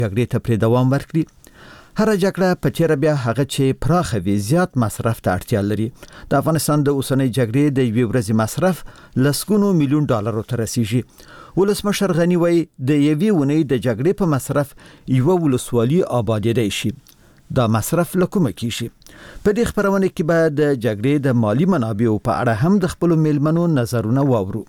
جګړې ته پرې دوام ورکړي. هر جګړه په چیرې بیا هغه چې پراخه وي زیات مصرف ته اړتیا لري. د افغانستان د اوسنۍ جګړې د یوې ورځې مصرف لسګونو میلیون ډالرو ته رسیږي. ولسمشر غنی وایي د یوې ونې د جګړې په مصرف یو ولسوالي آبادېدای شي. دا مصرف له کومه کیږي؟ په دې خبرونه کې به د جګړې د مالی منابعو په اړه هم د خپل میلمنو نظرونه واورو.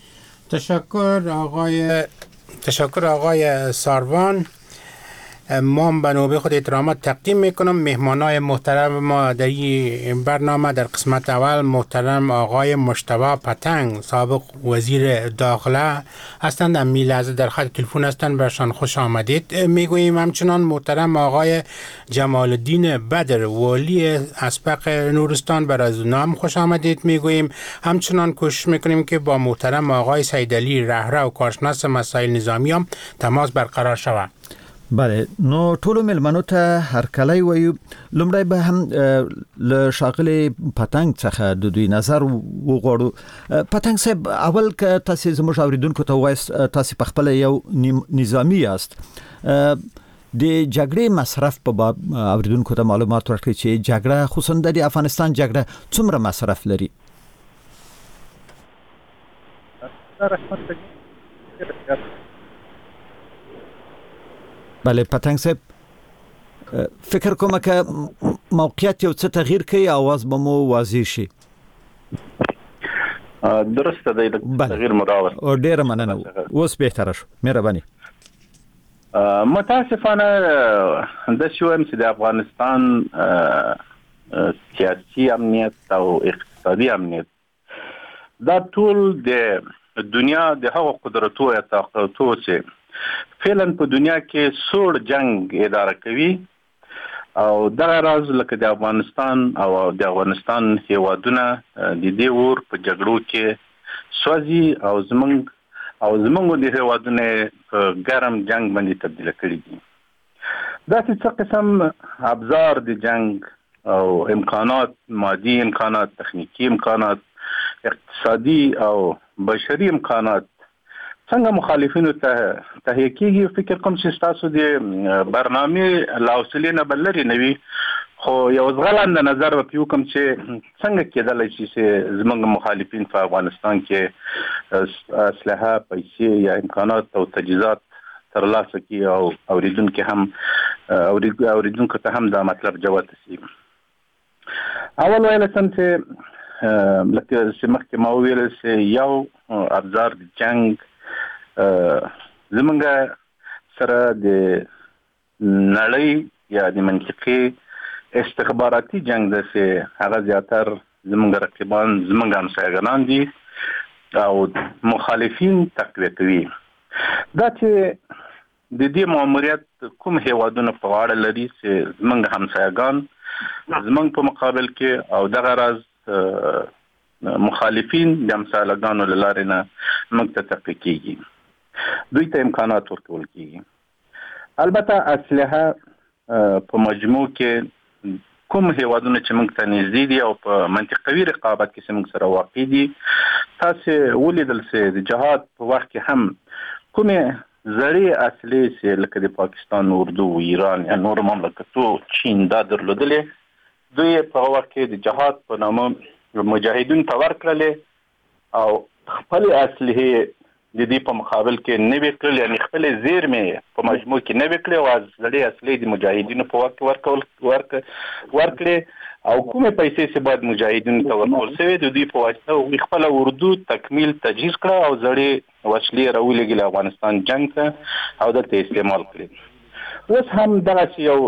تشکر آقای ساروان. ما به نوبه خود احترامات تقدیم میکنم. مهمانای محترم ما در این برنامه در قسمت اول محترم آقای مجتبی پتنگ سابق وزیر داخله هستند. در لحظه در خط تلفن هستند، برشان خوش آمدید میگوییم. همچنان محترم آقای جمال الدین بدر والی اسبق نورستان، بر از نام خوش آمدید میگوییم. همچنان کوشش میکنیم که با محترم آقای سیدعلی رهره و کارشناس مسائل نظامی هم تماس برقرار شود. بله، نو ټولو ملمنو ته هرکلی وایو. لومړی به هم له ښاغلي پتنګ څخه د دوی نظر وغواړو. پتنګ صاحب، اول که تاسو زموږ اوریدونکو ته وایست تاسو په خپل یو نظامی یاست، د جګړې مصرف په باب اوریدونکو ته معلومات ورکړئ چې جګړه خصوصا د افغانستان جګړه څومره مصرف لري. بله پتنګ صاحب، فکر کوم که موقعیت یو څه تغییر کوي، आवाज به مو واضح شي. درسته دی، تغییر مراوت او ډیره مننه. اوس بهتره شو، مهرباني. متاسفانه د شوم چې د افغانستان سیاسي امنیت او اقتصادي امنیت دا ټول د دنیا د هغو قدرتو یا طاقتو چې فعلا په دنیا کې سوړ جنگ اداره کوي او دغه راز لکه د افغانستان او د افغانستان هیوادونه د دې ور په جګړو کې سوځي او زمونږ د هیوادونه په ګرم جنگ باندې تبدیل کړي دي. دا څه قسم ابزار د جنگ او امکانات، مادي امکانات، تخنیکی امکانات، اقتصادي او بشري امکانات څنګه مخالفینو ته تهیه کیږي. فکر کوم چې تاسو د برنامه لاوسلې نه بلري نوي، خو یو ځغلند نظر وکیو کوم چې څنګه کېدل شي چې زموږ مخالفین په افغانستان کې اسلحه، پیسې یا امکانات او تجهیزات ترلاسه کړي او اوریدونکو ته هم دا مطلب جواب شي. اول ویل سم چې لکه چې مخکې ما ویل چې یو ابزار د جنگ زمونږ سره د نړۍ یا د منطقي استخباراتي جنگ ده چې هغه زیاتر زمونږ رقیبان، زمونږ همسایگانان دي او مخالفین تقویه کوي. دا چې د دې ماموریت کوم هیوادونه په غاړه لري چې زمونږ همسایگان زمونږ په مقابل کې او دغه راز مخالفین د همسایگانو له لارې نه موږ ته تقویه کیږي، دوی ته امکانات ورکول کیږي. البته اسلحه په مجموع کې کوم هیوادونه چې موږ ته نږدې دي او په منطقوي رقابت کې موږ سره واقع دي، تاسو ولیدل چې د جهاد په وخت کې هم کومه زړې اصلي چې لکه د پاکستان اردو، ایران یا نور مملکتو، چین دا درلودلې، دوی په وخت کې د جهاد په نامه مجاهدین ته ورکړلې او خپل اصلي د دې په مقابل کې نه وکړل، یعنی خپل زیرمې په مجموع کې نه وکړل او زړې اصلي د مجاهدینو په وخت ورکړل او کومه پیسې چې باید مجاهدینو ته ورکول شوی د دې په واسطه خپل اردو تکمیل تجهیز کړ او زړې وسلې راولېږل افغانستان جنگ ته او دلته استعمال کړي. اوس هم دغه یو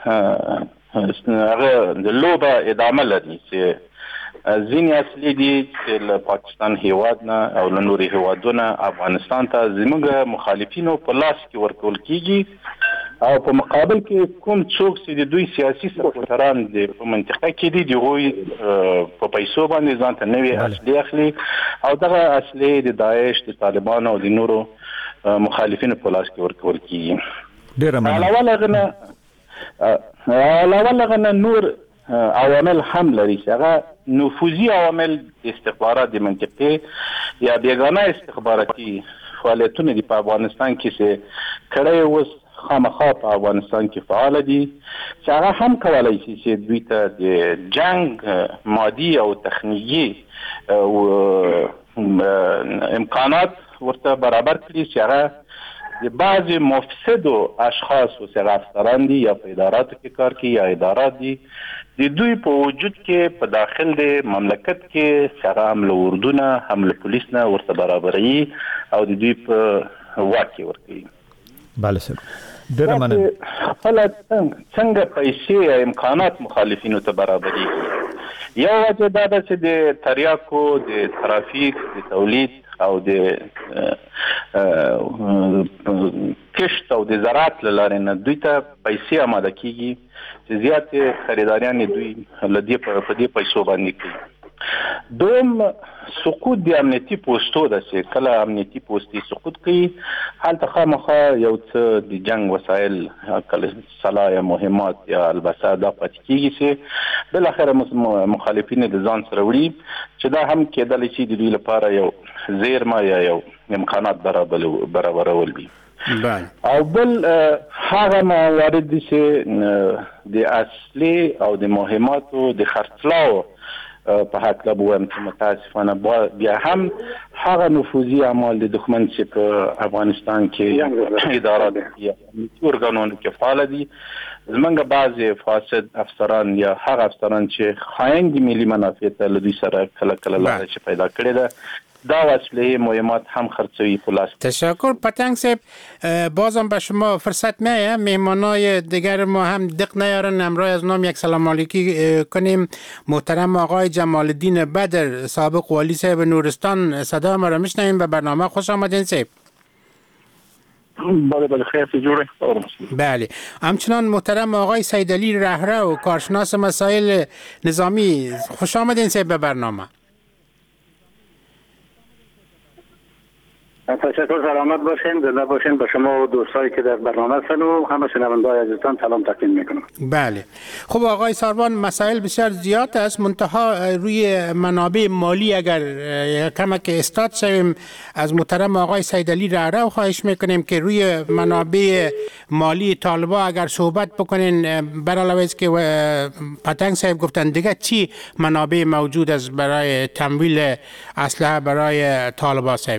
هغه د لوبه ادامه لري چې ځینې اصلي دي چې له پاکستان هیواد نه او له نورو هیوادونو افغانستان ته زموږ مخالفینو په لاس کې ورکول کیږي او په مقابل کې کوم څوک چې د دوی سیاسي سپورټران دي په منطقه کې دي دوی په پیسو باندې ځان ته نوې اصلي اخلي او دغه اصلي د داعش، د طالبانو او د نورو مخالفینو په لاس کې ورکول کیږي. ډیره مننه. علاوه نور عوامل هم لري چې هغه نفوذي عوامل استخبارات د منطقې یا بیگانه استخباراتي فعالیتونه دي په افغانستان کې چې کړه اوس خامخا په افغانستان کې فعال دي چې هغه هم کولای شي چې دوی ته د جنگ مادي او تخنیکی او امکانات ورته برابر کړي چې هغه د بعض مفسدو اشخاصو چې افسران دي یا په اداراتو کې کار کوي یا ادارات دي د دوی په وجود کې په داخل د مملکت کې سره هم له اردونه هم له پولیس نه ورته برابري او د دوی په واک کې ورکوي. بله سر ډېره مننه. خپل څنګه پیسې امکانات مخالفینو ته برابري یو وجه دا ده چې د تریاکو د ترافیک د تولید او د کشت او د زراعت لاره نه دوی ته پیسې آماده کیږي چې زیات خریداریان دوی لدی په دې پیسو باندې کوي. دوم سقوط د امنیتي پوسټو د چې کله امنیتي پوسټي سقوط کوي هلته خامخا یو څه د جنگ وسایل کله سلاح یا مهمات یا البسه دا پاتې کیږي چې بل اخر مخالفین د ځان سره وړي چې دا هم کېدلی شي د دوی لپاره یو زیرمه یا یو امکانات برابرول وي. او بل هغه موارد دي چې د اصلي او د مهماتو د خرڅلاو په حق لبوم چې متاسفانه بیا هم هغه نفوذي اعمال د دښمن چې په افغانستان کې ادارات یا ارګانونو کې فعال دي زمونږ بعضی فاسد افسران یا هغه افسران چې خاين دي ملي منافع ته لدی سره کله لاره چې پیدا کړی ده دا وسیله مهمات هم خرڅوی پلاس. تشکر پتنگ صاحب. بازم به شما فرصت میه مهمانای دیگر ما هم دق نیارن امروز از نام یک سلام علیکی کنیم. محترم آقای جمال الدین بدر سابق والی صاحب نورستان صدا ما را میشنویم. به برنامه خوش آمدین صاحب. بله خیر جوره. بله. همچنان محترم آقای سیدعلی رهرو کارشناس مسائل نظامی خوش آمدین صاحب به برنامه. تشکر سلامت باشین زنده باشین. به شما و دوستایی که در برنامه هستن و همه شنونده‌های عزیزتان سلام تقدیم میکنم. بله خب آقای ساروان مسائل بسیار زیاد است منتها روی منابع مالی اگر کمک استاد شویم از محترم آقای سیدعلی رهرو خواهش میکنیم که روی منابع مالی طالبا اگر صحبت بکنین بر علاوه از که پتنگ صاحب گفتن دیگه چی منابع موجود است برای تمویل اسلحه برای طالبا صاحب.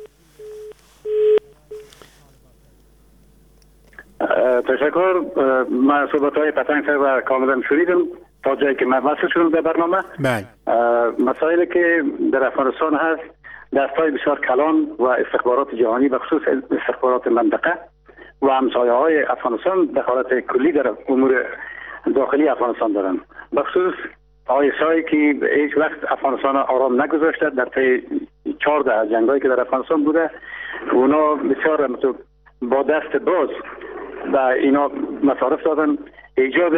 تشکر. من صحبت‌های پتنگ صاحب کاملا شنیدم تا جایی که من وصل شدم به برنامه. بله. مسائلی که در افغانستان هست دستای بسیار کلان و استخبارات جهانی به خصوص استخبارات منطقه و همسایه‌های افغانستان دخالت کلی در امور داخلی افغانستان دارند. به خصوص آیسایی که هیچ وقت افغانستان آرام نگذاشته در طی 14 جنگایی که در افغانستان بوده اونا بسیار با دست باز و اینا مصارف دادن ایجاد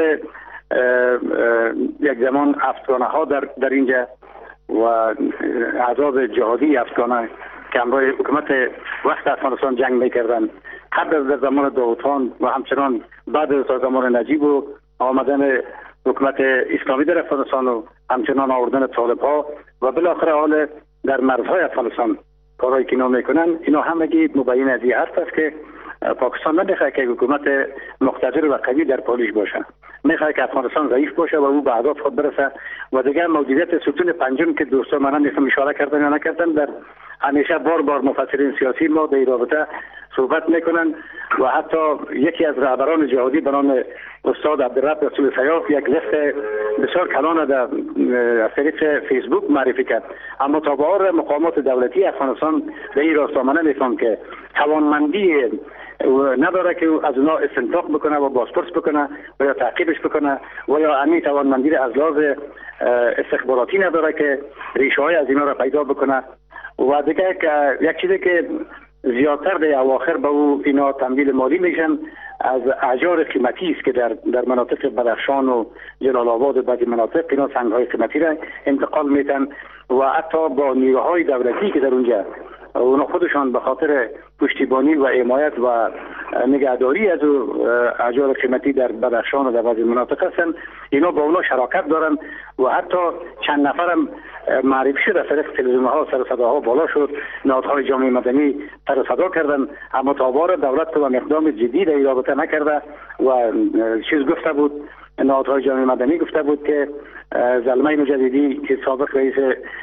یک زمان افغانه ها در اینجا و احزاب جهادی افغانه که همراه حکومت وقت افغانستان جنگ میکردن قبل از زمان داود خان و همچنان بعد از زمان نجیب و آمدن حکومت اسلامی در افغانستان و همچنان آوردن طالب ها و بالاخره حال در مرزهای افغانستان کارهایی که اینا میکنن اینا همگی مبین از این حرف است که پاکستان نمیخواد که حکومت مقتدر و قوی در پالیش باشه. میخواد که افغانستان ضعیف باشه و او به اهداف خود برسه و دیگه موجودیت ستون پنجم که دوستان من هم اشاره کردن یا نکردن در همیشه بار مفسرین سیاسی ما در رابطه صحبت میکنن و حتی یکی از رهبران جهادی به نام استاد عبدالرب رسول سیاف یک لیست بسیار کلان از طریق فیسبوک معرفی کرد. اما تا به حال مقامات دولتی افغانستان به این راستا من نمیفهم که توانمندی نداره که از اونا استنتاق بکنه و بازپرس بکنه و یا تعقیبش بکنه و یا همین توانمندی از لحاظ استخباراتی نداره که ریشه های از اینا را پیدا بکنه. و دیگه یک چیزی که زیادتر در اواخر به او اینا تمویل مالی میشن از احجار قیمتی است که در مناطق بدخشان و جلال آباد و بعضی مناطق اینا سنگ‌های قیمتی را انتقال میتن و حتی با نیروهای دولتی که در اونجا اونا خودشان به خاطر پشتیبانی و حمایت و نگهداری از احجار قیمتی در بدخشان و در بعضی مناطق هستند. اینا با اونا شراکت دارن و حتی چند نفرم معرفی شد از طریق تلویزیون‌ها، سر صداها بالا شد، نهادهای جامعه مدنی سر صدا کردن، اما تا بار دولت و اقدام جدی در این رابطه نکرده و چیز گفته بود، نهادهای جامعه مدنی گفته بود که زلمه مجددی که سابق رئیس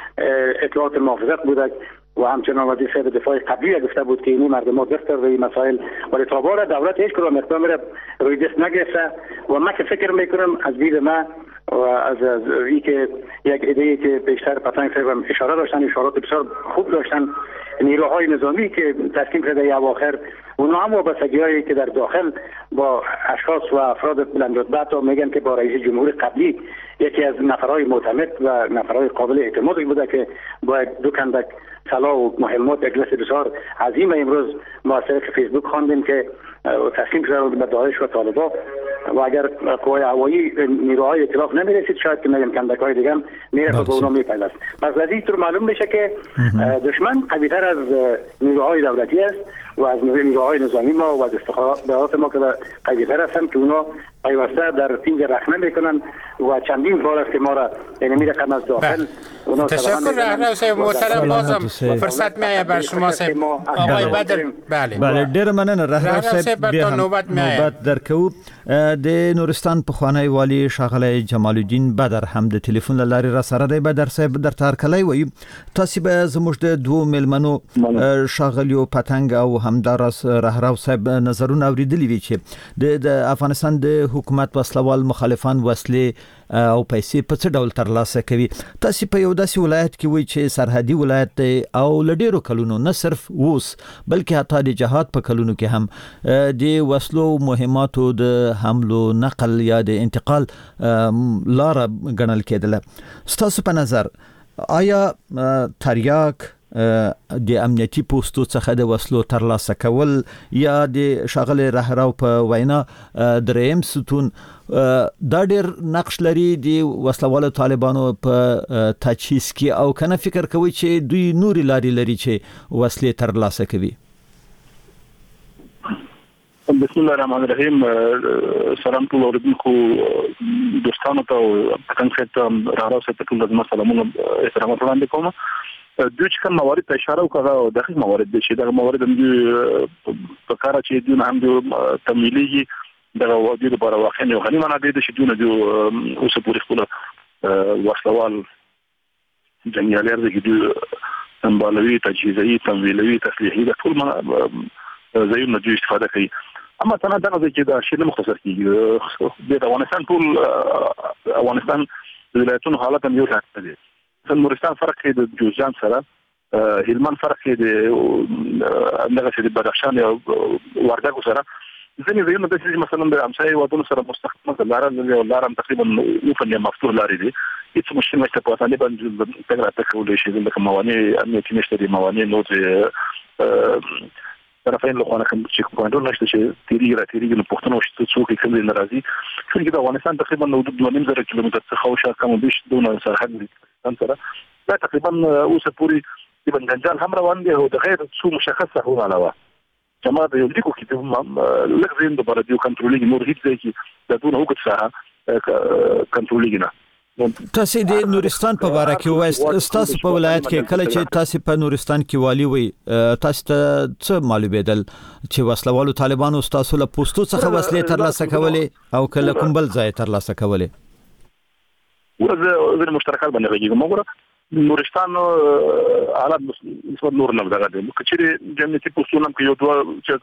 اطلاعات محافظت بوده و همچنان وزیر صاحب دفاع قبلی گفته بود که اینی مردم ها دست در این مسائل، ولی تا بار دولت هیچ کدام اقدام را روی دست نگرفته و من که فکر میکنم از دید من و از این که یک ایده که بیشتر پتنگ صاحب اشاره داشتن، اشارات بسیار خوب داشتن، نیروهای نظامی که تشکیل شده ای اواخر اونا هم وابستگی‌هایی که در داخل با اشخاص و افراد بلند رتبه تا میگن که با رئیس جمهور قبلی یکی از نفرهای معتمد و نفرهای قابل اعتماد بوده که باید دو کندک طلا و مهمات اجلاس بسیار عظیم امروز ما از طریق فیسبوک خواندیم که تسلیم شده به داعش و طالبان و اگر قوای هوایی نیروهای ائتلاف نمیرسید شاید که میگم کندک‌های دیگه هم میره به اونا میپیوست. پس از این طور معلوم میشه که دشمن قوی‌تر از نیروهای دولتی است و از نیروهای نظامی ما و از استخبارات ما که قوی‌تر هستن که اونا پیوسته در تیم رخنه میکنن و چندین بار است که ما را یعنی رقم از داخل اونا تشکر رهبر صاحب محترم. بازم فرصت میایه بر شما صاحب آقای بدر. بله ډیر مننه رهبر صاحب بیا نوبت درکو د نورستان په خوانی والی شاغله جمال الدین بدر هم د ټلیفون لاري را سره دی. بدر صاحب در تارکلای وي تاسو به زموږ د دوه ملمنو شاغلیو پتنګ او همدارس رهراو صاحب نظرونه اوریدلی وی چې د افغانستان د حکومت وسلوال مخالفان وسلې او پیسې په څه ډول ترلاسه کوي. تاسو په یو داسې ولایت کې وی چې سرحدي ولایت دی او لډیرو کلونو نه صرف اوس بلکې حتی د جهاد په کلونو کې هم د وسلو مهماتو د حملو نقل یا د انتقال لار غنل کېدله. ستاسو په نظر آیا تریاک د امنیتي پوسټو څخه د وسلو ترلاسه کول یا د شاغله رهراو په وینا دریم ستون دا ډېر نقش لري د وسلوالو طالبانو په تجهیز کې او کنه فکر کوي چې دوی نوري لاري لري چې وسلې ترلاسه کوي؟ بسم الله الرحمن الرحیم. سلام ټول اوریدونکو دوستانو ته او څنګه ته رهراو ته ټول د سلامونو احترام وړاندې کوم. دوی چې کوم موارد ته اشاره وکړه او دغه موارد دي چې دغه موارد هم په کار چې دوی هم تمویلي دغه وادي لپاره واقعا یو غنی منابع دي چې دوی اوس پورې خپل وسلوال جنګیالي ارزګي دوی سمبالوي تجهیزي تمویلي تسلیحي د ټول زایونه دوی استفاده کوي. اما څنګه دغه چې دا شی مختصر کیږي د افغانستان ټول افغانستان ولایتونو حالت هم یو ځای دی. نورستان فرق کې د جوزجان سره، هلمند فرق کې د دغه چې د بدخشان او وردګو سره ځینې ځایونه د مثلا د همسایه وادونو سره مستحکمه لارم تقریبا وفن مفتوح لاري دي. هیڅ مشکل نشته په اسانۍ باندې تګ راتګ کولی شي. ځکه موانع امنیتي نشته دي، موانع نور طرفین له خوا کوم چې کومه نشته چې تیریږي نو پښتنو شته څوک کوم ناراضي څنګه د افغانستان تقریبا 2.5 کیلومتر څخه او شاته کوم بیش دونه سرحد دي سره دا تقریبا اوس پوری د بنګنجان هم روان دي او د غیر څو مشخصه هو علاوه جماعت یو لیکو کې لږ زین د بردیو کنټرولینګ نور هیڅ ځای کې د دونه وګت څخه کنټرولینګ نه. تاسو د نورستان په اړه کې وایي تاسو په ولایت کې کله چې تاسو په نورستان کې والی وي تاسو ته څه معلومېدل چې وسلوالو طالبانو تاسو له پوسټو څخه وسلې ترلاسه کولې او کله کوم بل ځای ترلاسه کولې؟ ورته د مشترکات باندې راځي موږ نورستان حالات نسبت نور نه دغه دي کچېره جمعیتي پوسټونه کې یو دوه چې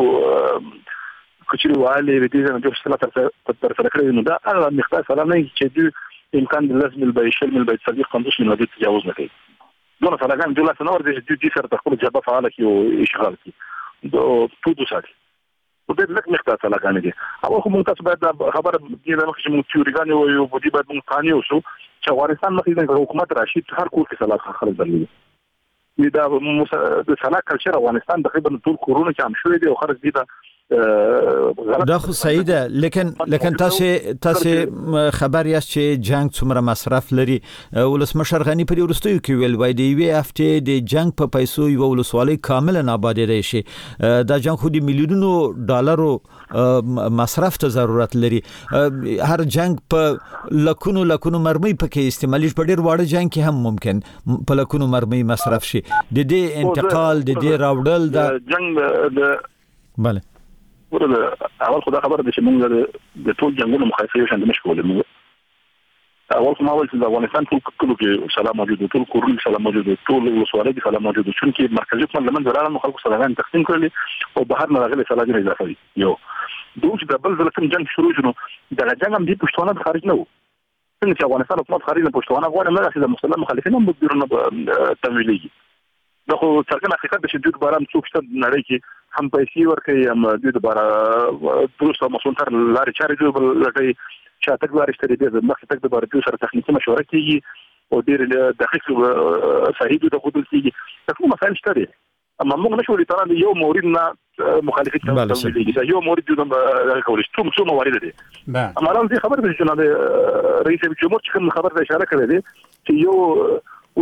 کچېره والي د دې نه د څه تر سره کړی نو دا هغه مختص سره نه چې امکان لازم البيشل من البيت صديق قندوش من هذه تجاوز لكي دون فلقان جولة سنور دي سر تقول جابا فعالك وإشغالك تودو ساكي وده لك مختار فلقان دي أو أخو منتص بعد خبر جيدا مخش من تيوريغاني وودي بعد من قاني وشو شوارستان مخيزن حكومت راشد هر كور في سلاك خالد دليل دا سلاك كالشير أفغانستان تقريبا طول كورونا كام شوي دي وخرج دي دا دا خو صحیح ده لیکن تاسو خبر یاست چې جنگ څومره مصرف لري. ولسمشر غنی په ورستیو کې ویل وای دی وی هفته د جنگ په پیسو یو ولسوالۍ کامل نه آبادې شي. دا جنگ خو د میلیونونو ډالرو مصرف ته ضرورت لري. هر جنگ په لکونو مرمۍ پکې استعمالي په ډیر واړه جنگ کې هم ممکن په لکونو مرمۍ مصرف شي. د دې انتقال د دې راوړل د جنگ د بله اول خدا خبر ده چې موږ د ټول جنگونو مخالفه یو شان نشو کولای. موږ اول کوم اول چې د افغانستان ټول کلو کې سلام موجود، ټول کورونه سلام موجود، ټول ولسوالۍ کې سلام موجود، چې مرکزي حکومت لمن درانه خلکو سره تقسیم کړل او بهر نه راغلي سلاجر اضافه دي. یو دوی د بل ځل کوم جنگ شروع شنو د جنگ هم دي پښتون خارج نه وو. څنګه چې افغانستان حکومت خارج نه پښتون غواړي نه چې د مسلمان مخالفین هم بدرونه تمویلي. دا خو څرګند حقیقت چې دوی باران څوک شته نړۍ کې هم پیسې ورکوي هم دوی لپاره پروسه مسونتر لارې چارې دوی لټوي چې تک لارې شته دي مخکې تک د بار دوی سره تخنیکي مشوره کوي او ډېر دقیق صحیح د قبول کوي. تاسو مسائل شته دي اما موږ نشو لري یو مورید نه مخالفت کوي یو مورید د کولای شي څو موارد دي. اما راځي خبر ده چې جناب رئیس جمهور چې کوم خبر اشاره کړې دي چې یو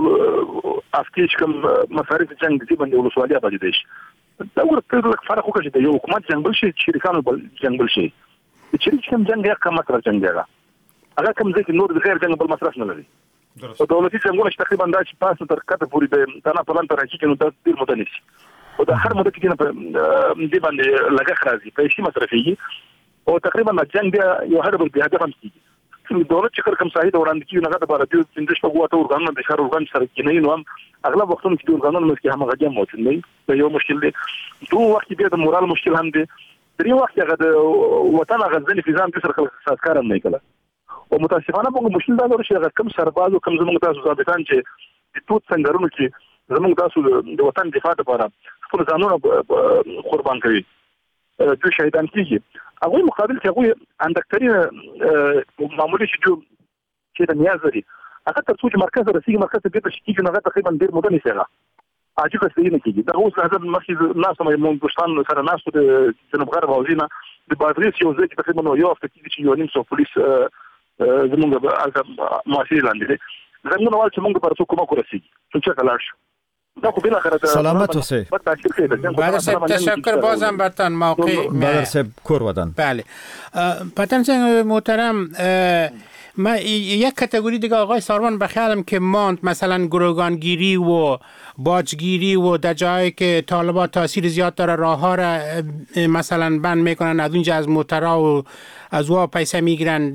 افکیش کوم مصارف جنگ دي باندې ولسوالۍ آبادې دي. دا ورته فرق وکړي چې یو حکومت جنگ بل شي شریکانو بل جنگ بل شي. چې کوم جنگ یا کوم مصرف جنگ دی هغه کوم ځکه نور د غیر جنگ بل مصرف نه لري. او دولتي جنگونه چې تقریبا دا چې 5 تر کته پورې د تنا پلان تر راځي چې نو د ډیر مده نشي او د هر مده کې نه دې باندې لګه خرازي پیسې مصرفي او تقریبا جنگ دی یو هر بل به هدف هم کیږي. دولت چې کوم صحیح وړاندې کیږي نه غواړي د پندش په قوت اورګان د شهر اورګان سره کې نه نو اغلب وختونه چې اورګانونو مسکه هم غږی موجود نه دی. یو مشکل دی. دوه وخت به د مورال مشکل هم دی. درې وخت هغه د وطن غزنی فیزان کې سره خلک سازکار هم نه کړه. او متاسفانه موږ مشکل دا لري چې کم سرباز او کم زموږ تاسو ضابطان چې د توت څنګهونو کې زموږ تاسو د وطن دفاع لپاره خپل ځانونه قربان کوي دوی شهیدان کیږي. هغه مقابل کې هغه اندکتري معمولی چې د نیاز لري هغه تر څو چې مرکز رسیدي مرکز ته بیرته کیږي نه تقریبا ډیر مده نشي هغه عجیب څه نه کیږي. دا اوس حضرت مخکې ناس مې پښتون سره ناس د جنوب غرب او زینه د بادریس یو ځای تقریبا یو هفته کې چې یو نیم سو پولیس زمونږ د معاشري لاندې دي. زمونږ اول چې موږ پر څه کومه ورسیږي چې کله شو دا خو بلا خیرت سلامت اوسئ. تشکر بازم برتان موقع بدر صاحب کور ودان. بله پتن سنگ محترم ما یک کاتگوری دیگه آقای ساروان بخیالم که ماند مثلا گروگانگیری و باجگیری و در جایی که طالبات تاثیر زیاد داره راه ها را مثلا بند میکنن از اونجا از موترها و از وا پیسه میگیرن.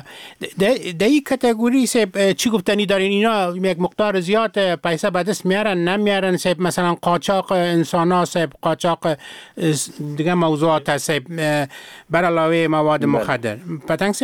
در این کاتگوری چی گفتنی دارین؟ اینا یک مقدار زیاد پیسه به دست میارن نمیارن؟ مثلا قاچاق انسان ها قاچاق دیگه موضوعات هست بر علاوه مواد مخدر. پتنگ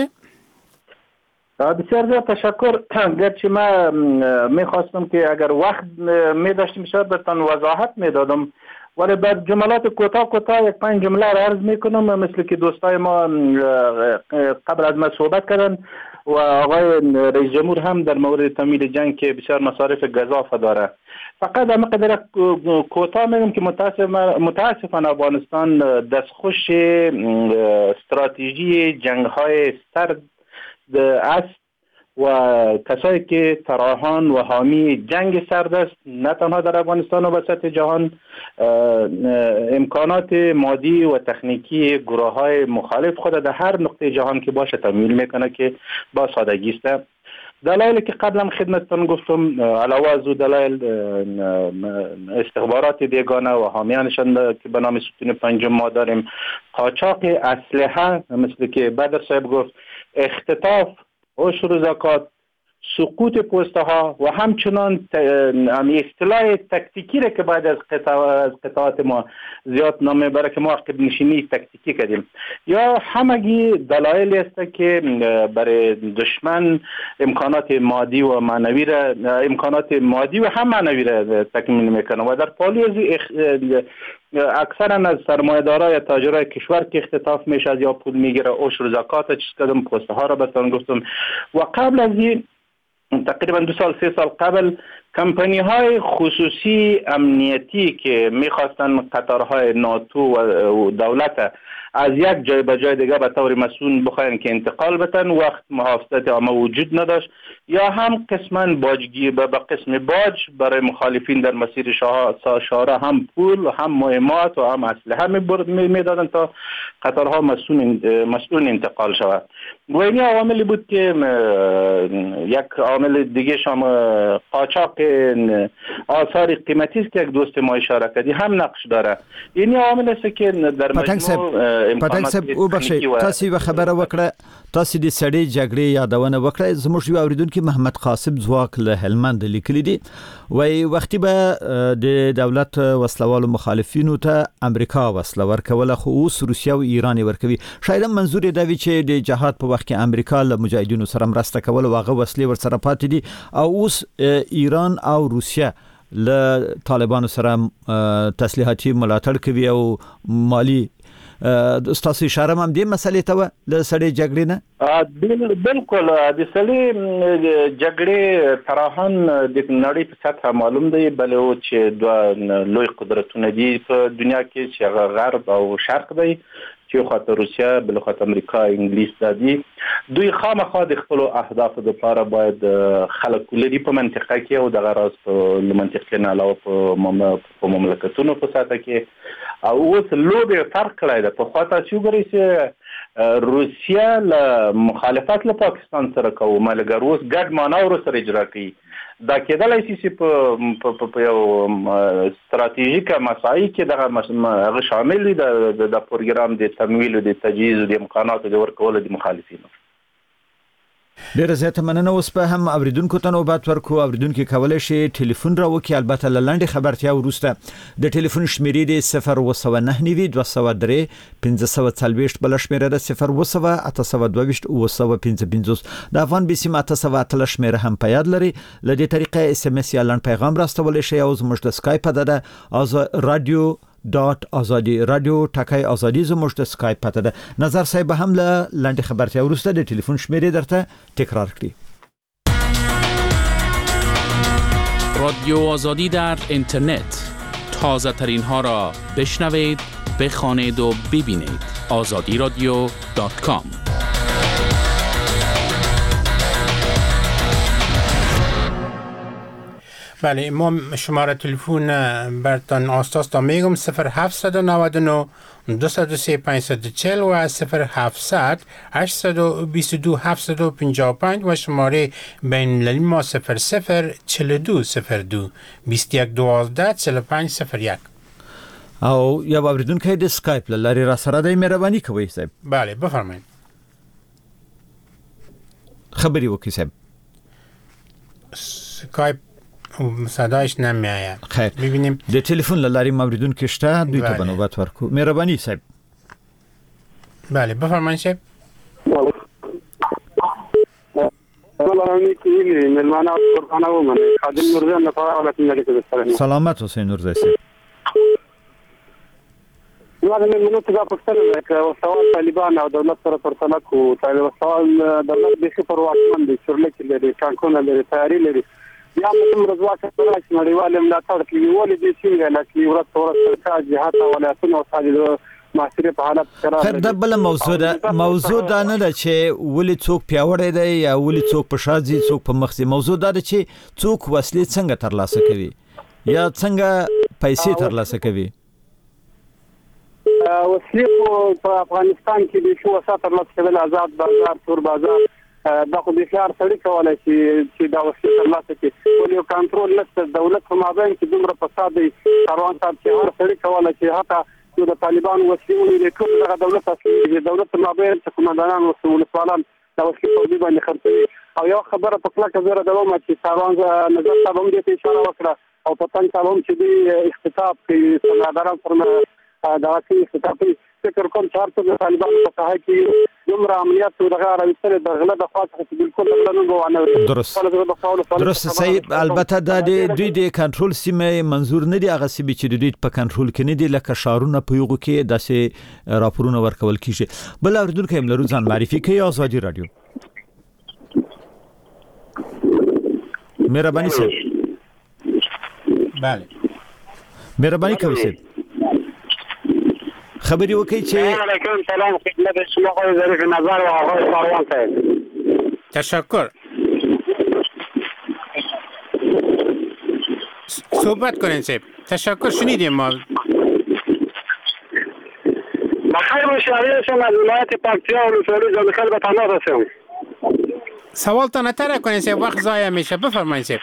بسیار زیاد تشکر. گرچه ما میخواستم که اگر وقت میداشتیم شاید بهتون وضاحت میدادم ولی بعد جملات کوتاه یک 5 جمله را عرض میکنم مثل که دوستای ما قبل از ما صحبت کردن و آقای رئیس جمهور هم در مورد تمویل جنگ که بسیار مصارف گزافه داره. فقط هم قدر کوتاه میگم که متاسفانه افغانستان دستخوش استراتژی جنگ های سرد است و کسایی که طراحان و حامی جنگ سرد است نه تنها در افغانستان و سطح جهان امکانات مادی و تکنیکی گروه های مخالف خود در هر نقطه جهان که باشه تمویل میکنه که با سادگی است. دلایلی که قبلا خدمتتون گفتم علاوه از دلایل استخبارات بیگانه و حامیانشان که به نام ستون پنجم ما داریم، قاچاق اسلحه مثل که بدر صاحب گفت، اختطاف، عشر و زکات، سقوط پوسته ها و همچنان اصطلاح تکتیکی را که بعد از قطعات ما زیاد نام میبره که ما عقب نشینی تکتیکی کردیم، یا همگی دلایلی است که برای دشمن امکانات مادی و معنوی را و هم معنوی را تکمیل میکنه و در پالو اکثرا از سرمایه‌دارا یا تاجرای کشور که اختطاف میشه یا پول میگیره، عشر و زکات چیز کردم، پوسته ها را بهتون گفتم. و قبل از این تقریبا 2 سال 3 سال قبل کمپانی های خصوصی امنیتی که میخواستن قطارهای ناتو و دولت از یک جای به جای دیگه به طور مسئول بخواین که انتقال بتن، وقت محافظت عامه وجود نداشت، یا هم قسما باجگی به قسم باج برای مخالفین در مسیر شاره هم پول هم مهمات و هم اسلحه میدادن تا قطارها مسئول انتقال شود. و این عواملی بود که یک عامل دیگه شام قاچاق آثار قیمتی است که یک دوست ما اشاره کردی هم نقش داره. این عامل است که در مجموع پتنګ او بخشي تاسو خبره وکړه، تاسو د سړی جګړې یادونه وکړه. زموږ یو اوریدونکو محمد قاسم ځواک له هلمند لیکلی دی، وای وختي به د دولت وسلوالو مخالفینو ته امریکا وسله ورکوله، خو اوس روسیه او ایران ورکوي. شاید منظور دی وی چې د جهاد په وخت کې امریکا له مجاهدینو سره مرسته کوله، واغه وسلې ورسره پاتې دي، او اوس ایران او روسیه له طالبانو سره تسلیحاتي ملاتړ کوي او مالی. تاسو اشاره هم دې مسلې ته له سړی جګړې نه بالکل د سړی جګړې تراهن د نړۍ په سطح معلوم دی، بل او چې دوه لوی قدرتونه دي په دنیا کې چې غرب او شرق دی، چې خاطر روسیه بل خاطر امریکا انګلیس دي. دوی خامخا د خپل اهدافو لپاره باید خلک لري په منطقه کې او د غراض په منطقه نه علاوه په مملکتونو په ساته کې. او اوس لوبه فرق کړی ده. په خاطر چې وګورئ چې روسیه له مخالفت له پاکستان سره کوي، ملګر اوس ګډ مانور سره اجرا کوي. دا کېدلای شي چې په یو ستراتیژیک مسایي کې دغه شامل دي د پروګرام د تمویل او د تجهیز او د امکاناتو د ورکولو د مخالفینو. ډیره زیاته مننه. اوس په هم اوریدونکو ته نوبت ورکو. اوریدونکو کولای شي ټلیفون راوکي، البته لاندې خبرتیا وروسته د ټلیفون شمیرې د 009 203 540 بل شمیره د 0 822 955 د افغان بي سي 8 شمیره هم په یاد لري. لدې طریقې اس ام اس یا لاند پیغام راستول شي او زموږ د سکایپ د رادیو .azadi رادیو ټاکای ازادي زموږ د سکایپ پته ده. نظر صاحب هم له لاندې خبرتیا ورسته د ټلیفون شمیرې درته تکرار کړي. رادیو آزادی در اینترنت، تازه ترین ها را بشنوید، بخوانید و ببینید. azadiradio.com. بله، ما شماره تلفن برتان آستاس تا میگم 0799 203 540 و 0700 822 755 و شماره بین المللی ما 0042 02 21 12 45 01. او یا اوریدونکو د سکایپ لاري را سره د مهرباني کوي صاحب. بله بفرمایید. خبري وکي صاحب. سکایپ صداش نمیآید. خیر ببینیم د ټلیفون لاري اوریدونکو شته، دوی ته بنوبت ورکو. مهرباني صاحب. بله بفرمایید صاحب. سلامت حسین نورزی صاحب. منو ته دا پښتنه ده که سوال طالبان او دولت سره پرتله کو. طالبان سوال دولت به څه پرواکمن دي، چورلکې لري، ټانکونه لري، تیاری لري. بیا هم رضواک سره چې نړیوال ملاتړ کوي، ولې دې څنګه لکه ورځ سرکار جهات ولایتونه او صادره معاصره په حالت قرار. خیر دا بل موضوع دا نه ده چې ولې څوک پیاوړی دی یا ولې څوک په شاځي څوک په مخزي. موضوع دا ده چې څوک وسلې څنګه ترلاسه کوي یا څنګه پیسې ترلاسه کوي. وسلې په افغانستان کې د شو وساتر ترلاسه کول آزاد بازار، تور بازار، دا خو د خيار سړی کولای چې دا وسلې ترلاسه کړي. ولې یو کنټرول نشته دولت په مابین کې دومره فساد دی. کاروان صاحب چې هر سړی کولای چې حتی د طالبان وسلې د ټول دغه دولت اصلي دولت په مابین چې قومندانان او ولسوالان دا وسلې په دې باندې خرڅوي. او یو خبره په کلکه زره دوام چې کاروان نظر صاحب هم دې اشاره وکړه او پتنګ صاحب هم چې د اختطاف کوي سماداران سره دا چې اختطافي فکر کوم چې هر څه د طالبانو په ساحه کې دومره عملیات دغه راوستل د غله د خاصه چې بالکل غله نه غواړي. درست صحیح. البته د دوی د کنټرول سیمه منظور نه دی، هغه سیمه چې د دوی په کنټرول کې نه دی، لکه شارونه په یوغو کې داسې راپورونه ورکول کیږي. بل اوریدونکو هم لرو ځان معرفي کوي. آزادي رادیو. مهرباني صاحب بله مهرباني کوي صاحب خبري وکي چې علیکم سلام خدمت شما آقای ظریف نظر و آقای ساروان صاحب. تشکر. صحبت کنین صاحب. تشکر شنیدیم ما. بخیر باشید شما از ولایت پکتیا و ولسوالی زاندخیل به تماس هستم. سوالتان اتره کنین صاحب وقت ضایع میشه بفرمایید صاحب.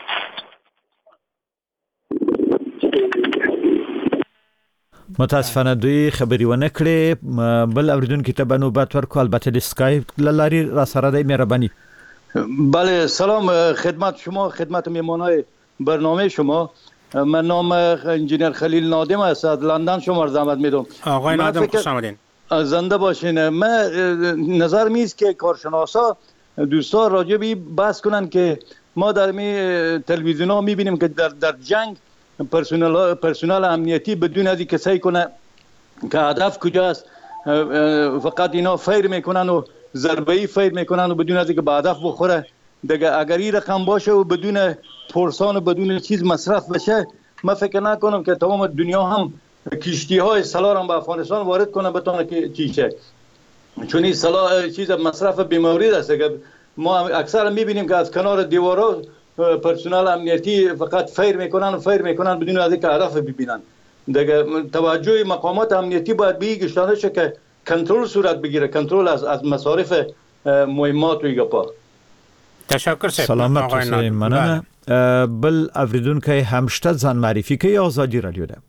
متاسفانه دوی خبري ونه کړې بل اوریدونکو ته به نوبت ورکو البته د اسکایپ لاري را سره د مهرباني. بله سلام خدمت شما خدمت میهمانای برنامه شما. من نام انجینیر خلیل نادم است از لندن شما زحمت میدم. آقای نادم خوش آمدین. زنده باشین. من نظر میست که کارشناسا دوستا راجع به بحث کنن که ما در تلویزیون ها میبینیم که در جنگ پرسنل امنیتی بدون از اینکه سعی کنه که هدف کجاست فقط اینا فیر میکنن و ضربه‌ای فیر میکنن و بدون از اینکه به هدف بخوره دیگه. اگر این رقم باشه و بدون پرسان و بدون چیز مصرف بشه من فکر نکنم که تمام دنیا هم کشتی های سلاح هم به افغانستان وارد کنه بتونه که چیشه، چون این سلاح چیز مصرف بیمورد است. ما اکثر میبینیم که از کنار دیوارا پرسنل امنیتی فقط فیر میکنن بدون از اینکه هدف ببینن. دیگه توجه مقامات امنیتی باید به این گشتانه شه که کنترل صورت بگیره، کنترل از مصارف مهمات و ایگپا. تشکر صاحب. سلامت اوسئ. مننه. بل اوریدونکو همشته ځان معرفي کوي آزادی رادیو ده.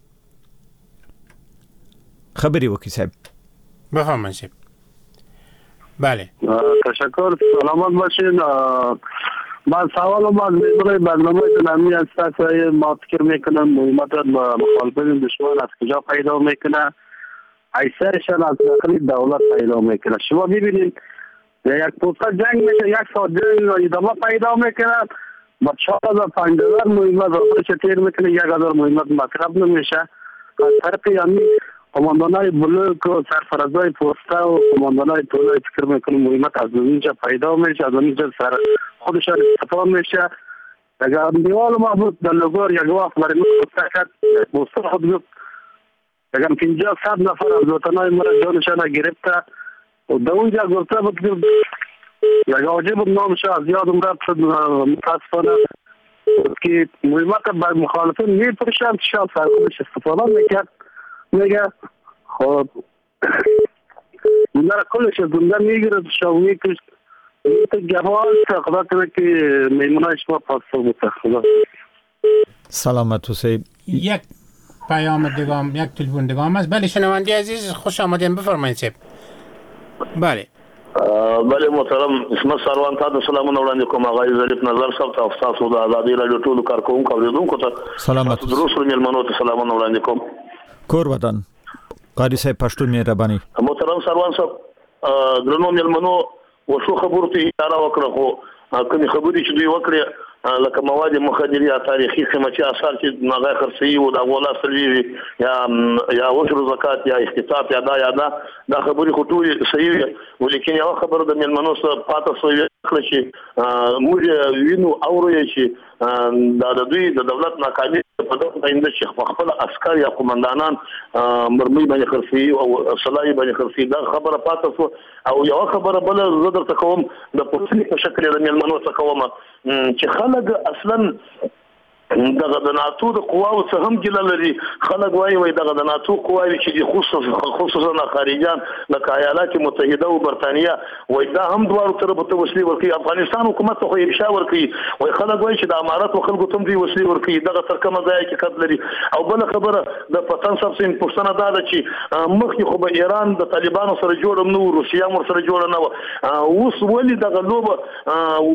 خبري وکي صاحب. بفرمایید صاحب. بله. تشکر. سلامت باشین. من سوالم از برنامه نامی است که ما فکر میکنم مهمت مخالفین دشمن از کجا پیدا میکنه، ایسرشان از داخل دولت پیدا میکنه. شما میبینید یک پوستا جنگ میشه، یک ساعت جنگ ادامه پیدا میکنه، با 4000-5000 مهمت راپورش تیر میکنه، 1000 مهمت مطرح نمیشه. از طرف یعنی کماندانای بلوک و سرفرازای پوستا و کماندانای طولای فکر میکنه مهمت از اونجا پیدا میشه، از اونجا سر خودش استفاده میشه. اگر دیوال ما بود در لگور یک وقت برای پوستا کرد، پوستا خود بود اگر 50-100 نفر از وطنای مرا جانشان گرفته و در اونجا گفته بود که یک آجه بود نامش از یادم رفت شد متاسفانه که مهمت بر مخالفین میپرشند شاید سر خودش استفاده میکرد. میگه خب اونها را کلش از اونجا میگیرد شاویه کشت گوال خدا کنه که میمونای شما پاسخ بوده. خدا سلامت اوسئ. یک پیام دیگام، یک تلفن دیگام است. بله شنوندی عزیز خوش آمدین بفرمایید صاحب. بله بله محترم اسمت سروان ته سلامونه وړاندې کوم. آغای ظریف نظر صاحب ته تاسو د ازادي رادیو ټولو کارکونکو اوریدونکو ته سلامت. دروس میلمنو ته سلامونه وړاندې کوم. کور ودان قاری صاحب پښتون مهرباني. محترم سروان صاحب درنو میلمنو وشو خبرو ته اشاره وکړه خو کومې خبرې چې دوی وکړي لکه مواد مخدره یا تاریخي قیمتي اثار چې نغای خرڅي او د غولا سروي یا وشر زکات یا اختطاف یا دا خبرې خو ټول صحیح ولیکن یو خبره د میلمنو سره پاته سوې کړ چې موږ وینو اورو چې د دوی د دولت ناکامي په دغه باندې چې خپل عسكر یا قومندانان مرمي باندې خرڅي او صلاحي باندې خرڅي دا خبره پاته سو. او یو خبره بل زه درته کوم د پولیسو په شکل د میلمنو څخه کوم چې خلک اصلا دغه د ناتو د قواو څخه هم ګیله لري. خلک وایي دغه د ناتو قواوي چې خصوصا خارجيان لکه ایالات متحده او برتانیا وایي دا هم دوه طرف ته وسلې ورکوي. افغانستان حکومت خو یې افشا ورکوي وایي خلک وایي چې د امارات او خلکو ته دوی وسلې ورکوي. دغه تر کومه ځای کې قد لري. او بل خبره د پتن صاحب سین پښتنه دا ده چې مخکې خو به ایران د طالبانو سره جوړ نه و، روسیا هم سره جوړ نه و. اوس ولې دغه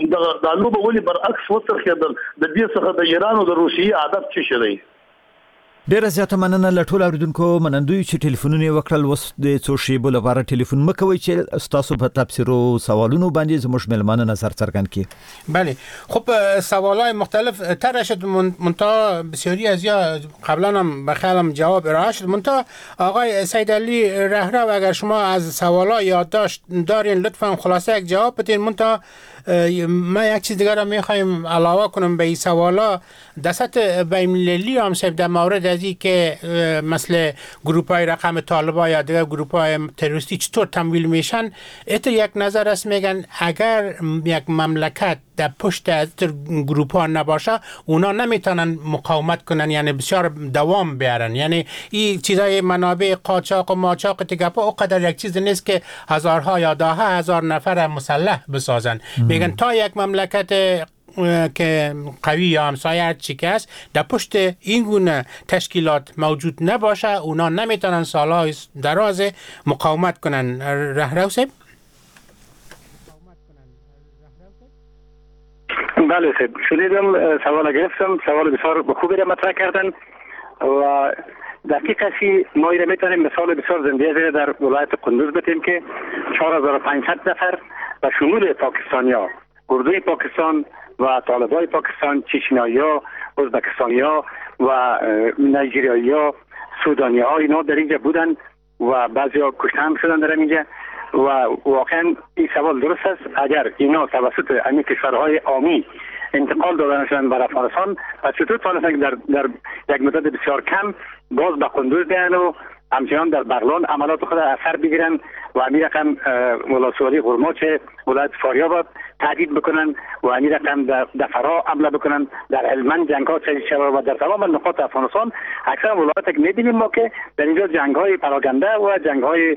لوبه ولې برعکس وترخېدل؟ د دې څخه د ایران او د روسیې هدف څه شي دی؟ ډیره زیاته مننه لټول اوریدونکو منندوی چې ټلیفونونه وکړل وس د څو شیبو لپاره ټلیفون مکوي چې تاسو په تفسیرو سوالونو باندې زموږ ملمانه نظر څرګند کړي. بله خب سوالای مختلف طرح شد منتها بسیاری از یا قبلا هم بخیالم جواب ارائه شد منتها آقای سید علی رهرو اگر شما از سوالای یادداشت دارین لطفا خلاصه یک جواب بدین. منتها ما یک چیز دیگر هم میخوایم علاوه کنم به این سوالا دست بین‌المللی هم صاحب در مورد از این که مثل گروپ های رقم طالبا یا دیگر گروپ های تروریستی چطور تمویل میشن ایتا یک نظر است میگن اگر یک مملکت در پشت از گروپ ها نباشه اونا نمیتونن مقاومت کنن یعنی بسیار دوام بیارن. یعنی این چیزای منابع قاچاق و ماچاق تگپا اقدر یک چیز نیست که هزارها یا ده هزار نفر مسلح بسازن. میگن تا یک مملکت که قوی یا همسایه چی که است در پشت این گونه تشکیلات موجود نباشه اونا نمیتونن سالهای دراز مقاومت کنن. رهرو صاحب بله خب شنیدم سوال گرفتم سوال بسیار خوبی را مطرح کردن و دقیقی ما را میتونیم مثال بسیار زنده در ولایت قندوز بتیم که 4500 نفر و شمول پاکستانی ها اردوی پاکستان و طالبای پاکستان چچنایی ها ازبکستانی ها و نایجریایی ها سودانی ها اینا در اینجا بودن و بعضی ها کشته هم شدن در اینجا و واقعا این سوال درست است اگر اینا توسط همین کشورهای عامی انتقال دادن شدن بر افغانستان و چطور تانستن در یک مدت بسیار کم باز به قندوز بیان و همچنان در بغلان عملات خود اثر بگیرن و همین رقم ولسوالی غرماچ ولایت فاریاب تهدید بکنن و همین رقم در فرا حمله بکنن در هلمند جنگ ها شود و در تمام نقاط افغانستان اکثر ولایات که میبینیم ما که در اینجا جنگ های پراکنده و جنگ های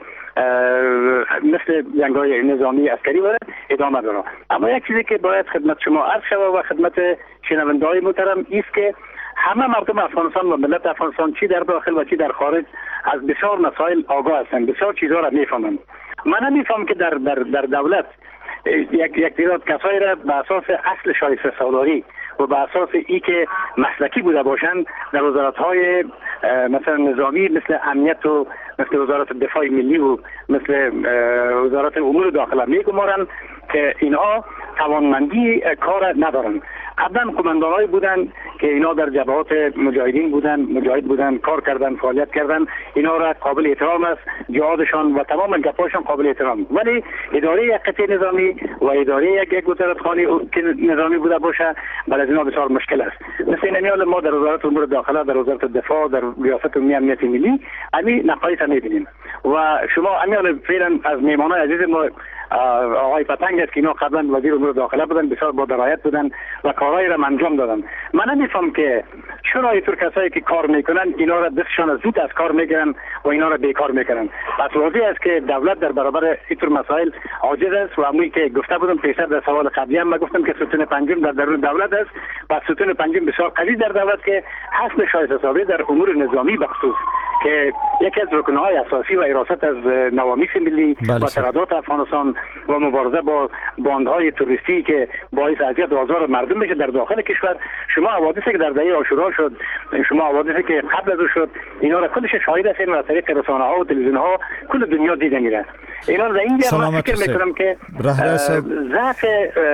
مثل جنگ های نظامی عسکری و ادامه داره. اما یک چیزی که باید خدمت شما عرض شود و خدمت شنونده های محترم است که همه مردم افغانستان و ملت افغانستان چی در داخل و چی در خارج از بسیار مسائل آگاه هستند، بسیار چیزها را میفهمند. من نمیفهم که در دولت یک تعداد کسایی را به اساس اصل شایسته سالاری و به اساس ای که مسلکی بوده باشند در وزارت‌های مثلا نظامی مثل امنیت و مثل وزارت دفاع ملی و مثل وزارت امور داخله میگمارند که اینها توانمندی کار ندارند. قبلا قماندانایی بودن که اینا در جبهات مجاهدین بودن، مجاهد بودن، کار کردن، فعالیت کردن، اینا را قابل احترام است، جهادشان و تمام گپاشان قابل احترام. ولی اداره یک قطعه نظامی و اداره یک وزارتخانه که نظامی بوده باشه برای اینا بسیار مشکل است. مثل این ما در وزارت امور داخله، در وزارت دفاع، در ریاست عمومی امنیت ملی همین نقایص می‌بینیم و شما همین فعلا از میهمانان عزیز ما آقای پتنگ است که اینا قبلا وزیر امور داخله بودن، بسیار با درایت بودن و کارهای را انجام دادن. من نمیفهم که چرا اینطور کسایی که کار میکنن اینا را دستشان زود از کار میگیرن و اینا را بیکار میکنن. پس واضح است که دولت در برابر اینطور مسائل عاجز است و همونی که گفته بودم پیشتر در سوال قبلی هم گفتم که ستون پنجم در درون دولت است و ستون پنجم بسیار قوی در دولت که اصل شایسته سازی در امور نظامی بخصوص که یکی از رکنهای اساسی و حراست از نوامیس ملی و سرحدات افغانستان و مبارزه با باندهای توریستی که باعث اذیت و آزار مردم میشه در داخل کشور. شما حوادثی که در دهه عاشورا شد، شما حوادثی که قبل از او شد، اینا را کلش شاهد هستین و از طریق رسانه ها و تلویزیون ها کل دنیا دیده میره. اینا در اینجا من فکر میکنم که ضعف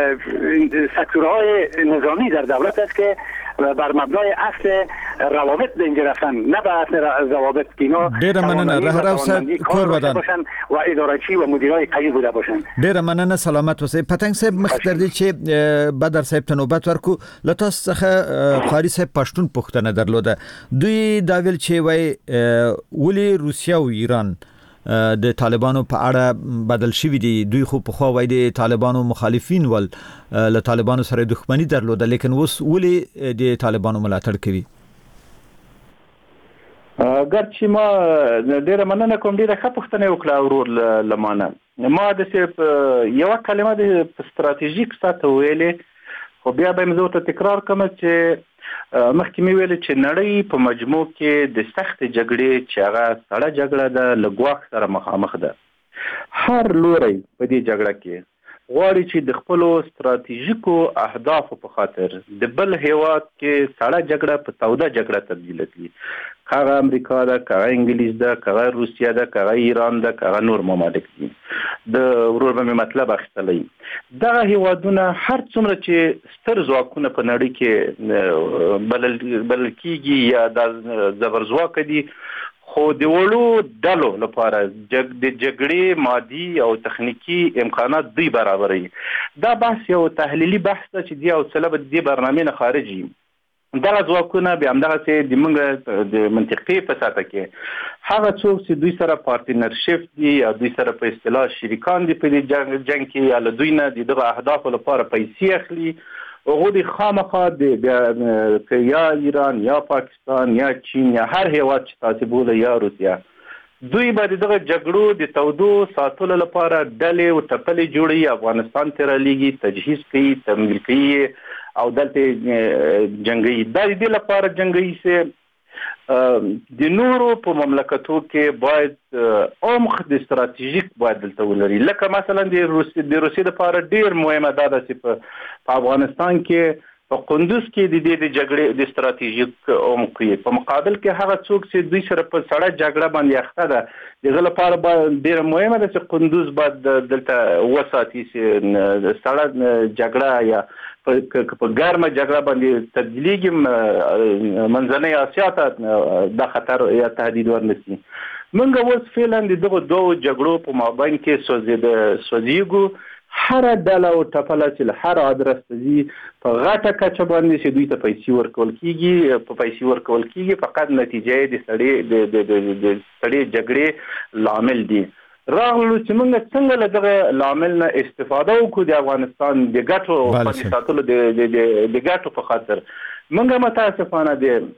سکتورهای نظامی در دولت است که بر مبنای اصل روابط به اینجا رفتن، نه به اصل روابط که اینا ډیره مننه رهبر صاحب کور بدن و ادارچی و مدیرای قوی بوده باشند. ډیره مننه سلامت اوسئ. پتنګ صاحب مخکې دې چې بدر صاحب ته نوبت ورکو لته څخه قاری صاحب پښتون پښتنه درلوده دوی دا ویل چې وای ولی روسیا او ایران د طالبانو په اړه بدل شوی دي. دوی خو په خو وای د طالبانو مخالفین ول له طالبانو سره دښمنی درلوده لیکن اوس ولی د طالبانو ملاتړ کوي. ګرچې ما ډیره مننه کوم، ډیره ښه پوښتنه وکړه ورور لمانه. ما د یو کلمه د ستراتیژیک ساته ویلې خو بیا به مزه ته تکرار کوم چې مخکې مې ویل چې نړۍ په مجموع کې د سخت جګړې چې هغه سړه جګړه ده له ګواښ سره مخامخ ده. هر لوری په دې جګړه کې غواړي چې د خپل ستراتیژیکو اهدافو په خاطر د بل هیواد کې سړه جګړه په توده جګړه تبدیل کړي. کاغه امریکا ده، کاغه انګلیس ده، کاغه روسیا ده، کاغه ایران ده، کاغه نور ممالک دي. د ورور به مطلب اخیستلې دغه هیوادونه هر څومره چې ستر ځواکونه په نړۍ کې بلل کېږي یا د زبرځواک دي، خو د وړو ډلو لپاره د جګړې مادي او تخنیکی امکانات دوی برابرې. دا بحث یو تحلیلي بحث ده چې دی او څه به د برنامې نه خارجي. دغه ځواکونه بیا همدغه چې د موږ د منطقې په ساته کې هغه څوک چې دوی سره پارتنرشپ دي یا دوی سره په اصطلاح شریکان دي په دې جنگ کې یا له دوی نه دغه اهدافو لپاره پیسې اخلي، هغه د خامخا د یا ایران یا پاکستان یا چین یا هر هیواد چې تاسو بوله یا روسیا، دوی به دغه جګړو د تودو ساتلو لپاره ډلې او ټپلې جوړي، افغانستان ته رالیږي، تجهیز کوي، تمویل کوي او دلته جنگي. دا د دې لپاره جنگي چې د نورو په مملکتو کې باید عمق د استراتیژیک باید دلته ولري. لکه مثلا د روسیې لپاره ډیر مهمه ده چې په افغانستان کې په قندوز کې د دې جګړې د استراتیژیک عمق کې په مقابل کې هغه څوک چې دوی سره په سړه جګړه باندې اخته ده، دغه لپاره ډیر مهمه ده چې قندوز باید دلته وساتي چې سړه جګړه یا په ګرمه جګړه باندې تبدیلیږي، منځنۍ اسیا ته د خطر یا تهدید ورنسي. موږ اوس فعلا دغه دوه جګړو په مابین کې سوځېږو. هر ډله او ټپله چې له هر ادرس ته ځي په غټه کچه باندې چې دوی ته پیسې ورکول کېږي فقط نتیجه د سړې جګړې لامل دي. راغلو چې موږ څنګه له دغه لامل نه استفاده وکړو د افغانستان د ګټو په ساتلو د ګټو په خاطر. موږ متاسفانه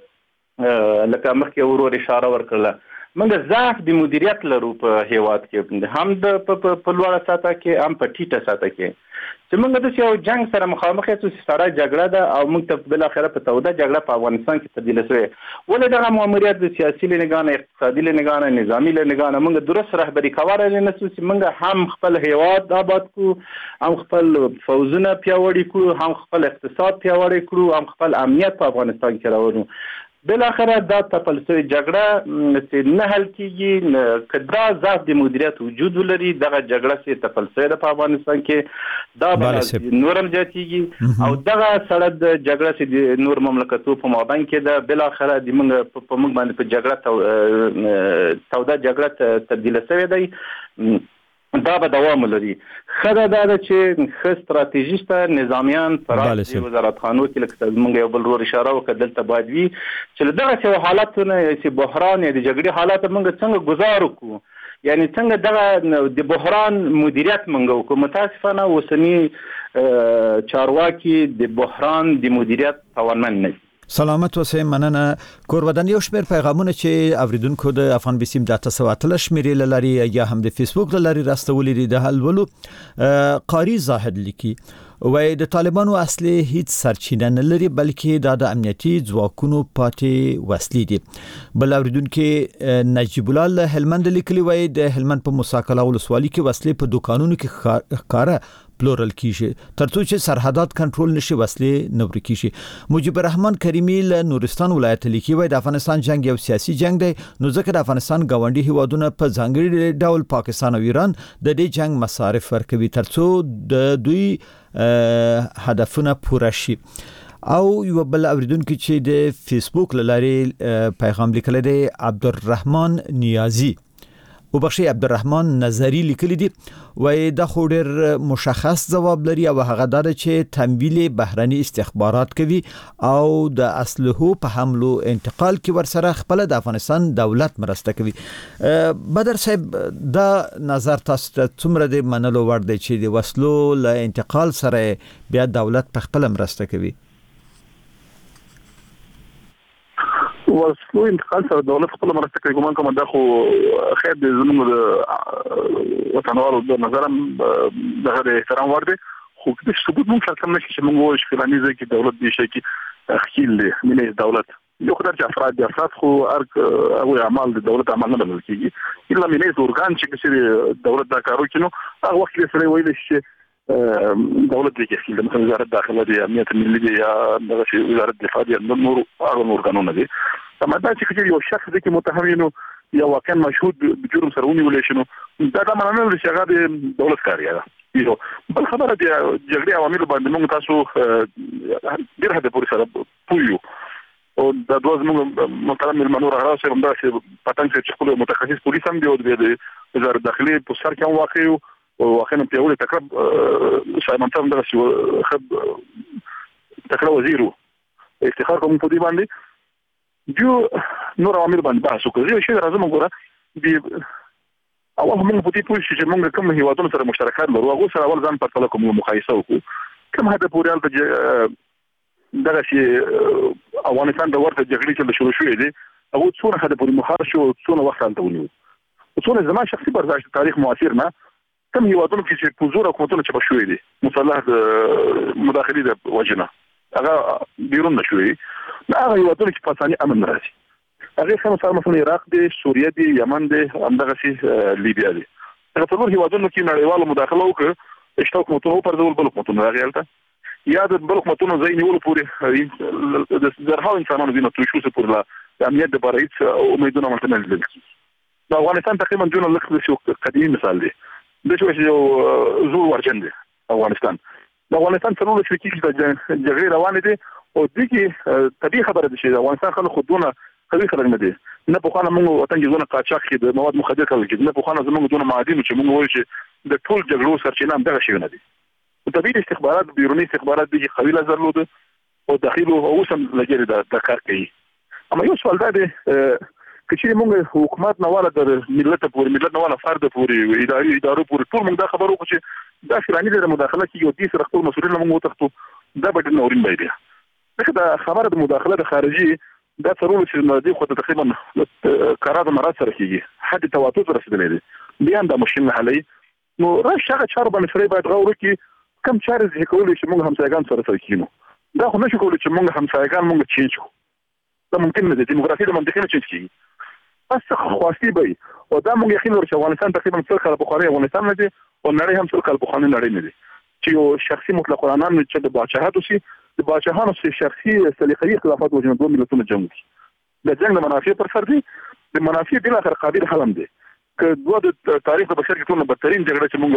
لکه مخکې ورور اشاره ورکړله، موږ ضعف د مدیریت لرو په هیواد کې، هم په لوړه سطح کې هم په ټیټه سطح کې، چې موږ د یو جنگ سره مخامخ یو سره جګړه ده او موږ ته بل اخره په توده جګړه په افغانستان کې تبدیل شوې. ولې دغه ماموریت د سیاسي لنګانه، اقتصادي لنګانه، نظامی لنګانه موږ درست رهبری کولای نه شو چې موږ هم خپل هیواد آباد کړو، هم خپل فوزونه پیاوړي کړو، هم خپل اقتصاد پیاوړی کړو، هم خپل امنیت په افغانستان کې راوړو. بل اخره دا تپلسوي جګړه چې نه حل کیږي، کدا ضعف د مدیریت وجود ولري، دغه جګړه چې تپلسوي د افغانستان کې دا به نورم زیاتیږي او دغه سړه د جګړه چې د نور مملکتو په مابین کې ده بل اخره د موږ په موږ باندې په جګړه توده جګړه تبدیل شوې ده، دا به دوام لري. خدا دا چې ښه ستراتیژیست نظامیان پر وزارتخانو کې لکه موږ یو بل ور اشاره وکړه دلته باید وي چې دغه حالتونه چې بحران یا د جګړې حالات موږ څنګه گزار وکړو، یعنی څنګه دغه د بحران مدیریت موږ وکړو. متاسفانه اوسنی چارواکي د بحران د مدیریت توانمن نه دي. سلامت اوسئ. مننه. کوربدن یو شمیر پیغامونه چې اوریدونکو د افغان بیسیم د 813 شمیرې لري یا هم د فیسبوک لري راستولې دي د حلولو. قاری زاهد لیکي وای د طالبانو اصلي هیڅ سرچینه نه لري بلکې د امنیتي ځواکونو پاتې وسلې دي. بل اوریدونکو نجیب الله هلمند لیکلی وای د هلمند په مساکله ولسوالۍ کې وسلې په دکانونو کې ښکارا پلورل کیږي ترڅو چې سرحدات کنټرول نشي وسلې نور کیږي. مجيب الرحمن کریمی له نورستان ولایت لیکي وای د افغانستان جنگ یو سیاسي جنگ دی، نو ځکه د افغانستان گاونډي هیوادونه په ځانګړي ډول پاکستان او ایران د دې جنگ مصارف ورکوي ترڅو د دوی هدفونه پوره شي. او یو بل اوریدونکو چې د فیسبوک لاري پیغام لیکل دی عبدالرحمن نیازی او بخشي عبدالرحمن نظری لیکلی دی وای د خورر مشخص جواب لري او هغه دا چې تمویل بهرني استخبارات کوي او د اسلحو په حملو انتقال کې ورسره خپل د افغانستان دولت مرسته کوي. بدر صاحب دا نظر تاسو ته څومره د منلو ور دی چې د وسلو له انتقال سره بیا دولت په خپل مرسته کوي؟ وسلو انتقال سره دولت خپل مرسته کوي. ګومان کوم دا خو خیر د زموږ وطنوالو د نظرم د احترام ورته، خو د ثبوت مونږ څنګه نشي چې مونږ وایو چې فلاني ځکه دولت دې شي کې خیل مینه دولت یو خدای چې افراد خو او اعمال د دولت عمل نه بلل کیږي الا مینه اورګان چې دولت دا کارو کینو هغه وخت یې سره ویل شي دولت دي کې مثلا وزارت داخله دي امنیت ملي دي یا د وزارت دفاع دي نور هغه قانون دي اما دا چې یو شخص د کې متهمینو یا واقعا مشهود بجرم سره ونیول شي نو دا معنی نه چې هغه د دولت کاریه ده یو بل خبره دي جګړې عوامل باندې موږ تاسو ډیر هدا پوری سره پویو او دا دوه موږ محترم المنور راشه هم دا چې پاتنګ چې خپل متخصص پولیس هم دی او د وزارت داخلي په سر کې واقع یو او واخینه په اوله تقرب سایمن تام دغه شو خب تقرب وزیرو افتخار کوم په دې باندې جو نور عوامل باندې بحث وکړي چې راځم وګوره دی اول موږ په دې پوه شو چې موږ کوم هیوادونو سره مشترکات لرو هغه سره اول ځان پرتله کوم مقایسه وکړو کوم هدا پورې البته دغه چې افغانستان د ورته جګړې چې شروع شوې دي هغه څونه هدا پورې مخار شو څونه وخت انته ونیو څونه زما شخصي برداشت تاریخ معاصر نه کوم هیوادونو کې چې پوزور حکومتونه چې بشوي دي مسلح مداخلي د وجنه هغه بیرون نشوي هغه هیوادونو چې پاساني امن راځي هغه څنګه مثلا عراق دي سوریه دي یمن دي همدغه شي لیبیا دي هغه ټول هیوادونو کې نړیواله مداخله وکړه اشتراک حکومتونو پر ډول بل حکومتونو راغلته یا د بل حکومتونو ځای نیول پورې د زرهاو انسانانو ویني توشو څخه پر د امنیت د بارایت امیدونه متمن دي د افغانستان تقریبا جون لکه قدیمی مثال دی د چې یو زور ورجن دی افغانستان د افغانستان څلور شرکې د جګړې روانې دي او د کې طبيعي خبره ده چې افغانستان خلک خودونه قوي خلک نه دي نه په خانه موږ وطن کې زونه قاچاق کې د مواد مخدر کوي نه په خانه زموږ دونه معادن چې موږ وایو چې د ټول جګړو سرچینه هم دغه شی نه دي طبيعي استخبارات بیرونی استخبارات دي قوي نظر لود او داخلي او اوسم لګري د کار کوي اما یو سوال ده چې موږ حکومت نه والا د ملت پورې ملت نه والا فرد پورې ادارو پورې ټول موږ دا خبرو کو چې دا شرانی د مداخله کې یو دي سره خپل مسؤلیت موږ وتښتو دا به نورین دی دا خبره د مداخله د خارجي دا ضروري چې د خو تقریبا قرار مراد سره کیږي حد تواتر رسیدلی دی بیا دا مشکل حلي نو راشه هغه چار باندې سره باید غوړو کې کم چار چې کولای شي موږ همسایګان سره کینو دا خو نشو کولای چې موږ همسایګان موږ چینج کو دا ممکن نه دي دیموکراسي د منطقې نه چینج کیږي بس خواستی به او دا موږ یقین لرو چې افغانستان تقریبا څل کال په خوري افغانستان نه دي او نړۍ هم څل کال په خوري نړۍ نه دي چې یو شخصي مطلق العنان چې د باچاهاتو سي د باچاهانو سي شخصي سلیقې اختلافات وجنه دوه ملتونو جنگ د جنگ منافع پر سر دي د منافع بل اخر قابل حلم دي که دوه د تاریخ د بشر کې ټول بدترین جګړه چې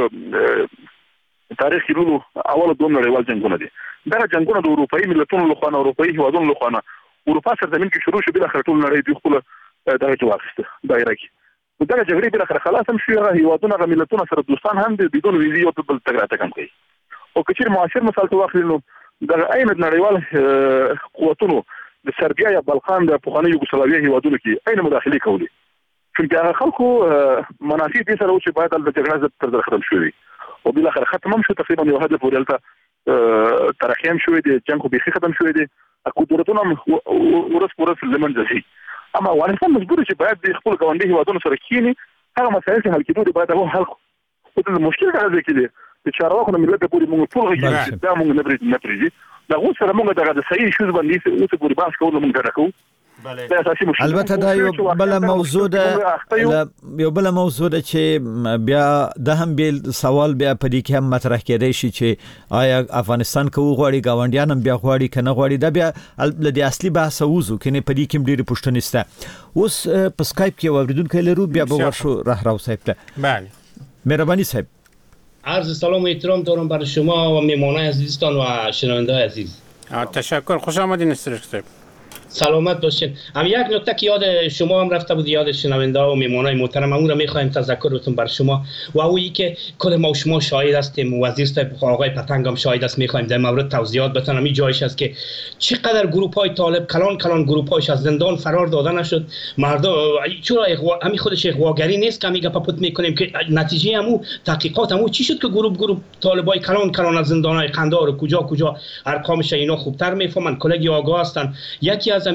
موږ تاریخ کې لولو اول دوه نړیوال جنگونه دي دا جنگونه د اروپאי ملتونو لخوا اروپאי هیوادونو لخوا اروپا سره زمين کې شروع شو بل اخر ټول نړۍ دی خپل دا چې واخسته دایره کې دا جګړې بل اخر خلاص هم شو هیوادونه غ ملتونه سره دوستان هم دي بدون ویزه او بل تګراته کم کوي او کچیر معاصر مثال ته واخلو دا ايمد نړیوال قوتونو د سربیا یا بلقان د پخوانی یوګوسلاویا هیوادونو کې اين مداخله کوي چې هغه خلکو منافع دي سره چې باید د جګړې تر ختم شي او بل اخر ختم هم شو تقریبا یو هدف ورلته ترخیم شوې دي جنگ خو به ختم شوې دي قدرتونه ورس پورس زمون ځي اما افغانستان مجبور چې باید د خپل ګاونډي هیوادونو سره کینی هغه مسایل چې حل کېدو باید هغه حل او د مشکل راځي کې د چارواکو نه ملت پورې موږ ټول غږی دا موږ نه پریږي دا غو سره موږ دغه صحیح شوز باندې اوس پورې بحث کوو موږ درکو البته دا یو بل موضوع ده یو بل موضوع ده چې بیا د هم بیل سوال بیا په دې کې هم مطرح کېدای شي چې آیا افغانستان کو غواړي گاونډیان هم بیا غواړي کنه غواړي دا بیا د اصلي بحث وزو کنه په دې کې ډېری پوښتنې سته اوس په سکایپ کې اوریدونکو لرو بیا به ورشو راو صاحب ته بله مهربانی صاحب عرض سلام و احترام دارم برای شما و میهمانان عزیزتان و شنونده‌های عزیز تشکر خوش آمدین استرک صاحب سلامت باشین. هم یک نکته که یاد شما هم رفته بود یاد شنونده و میمونای محترم اون رو میخوایم تذکرتون بر شما و اویی که کل ما و شما شاهد هستیم وزیر صاحب آقای پتنگ هم شاهد است میخوایم در مورد توضیحات بتونم این جایش است که چقدر گروه های طالب کلان گروه هایش از زندان فرار داده نشد مردم چرا همین خودش اغواگری نیست که میگه پاپوت میکنیم که نتیجه همو تحقیقات همو چی شد که گروه طالبای کلان از زندان های قندهار و کجا ارقامش اینا خوبتر میفهمن کلگی آگاه هستن یکی از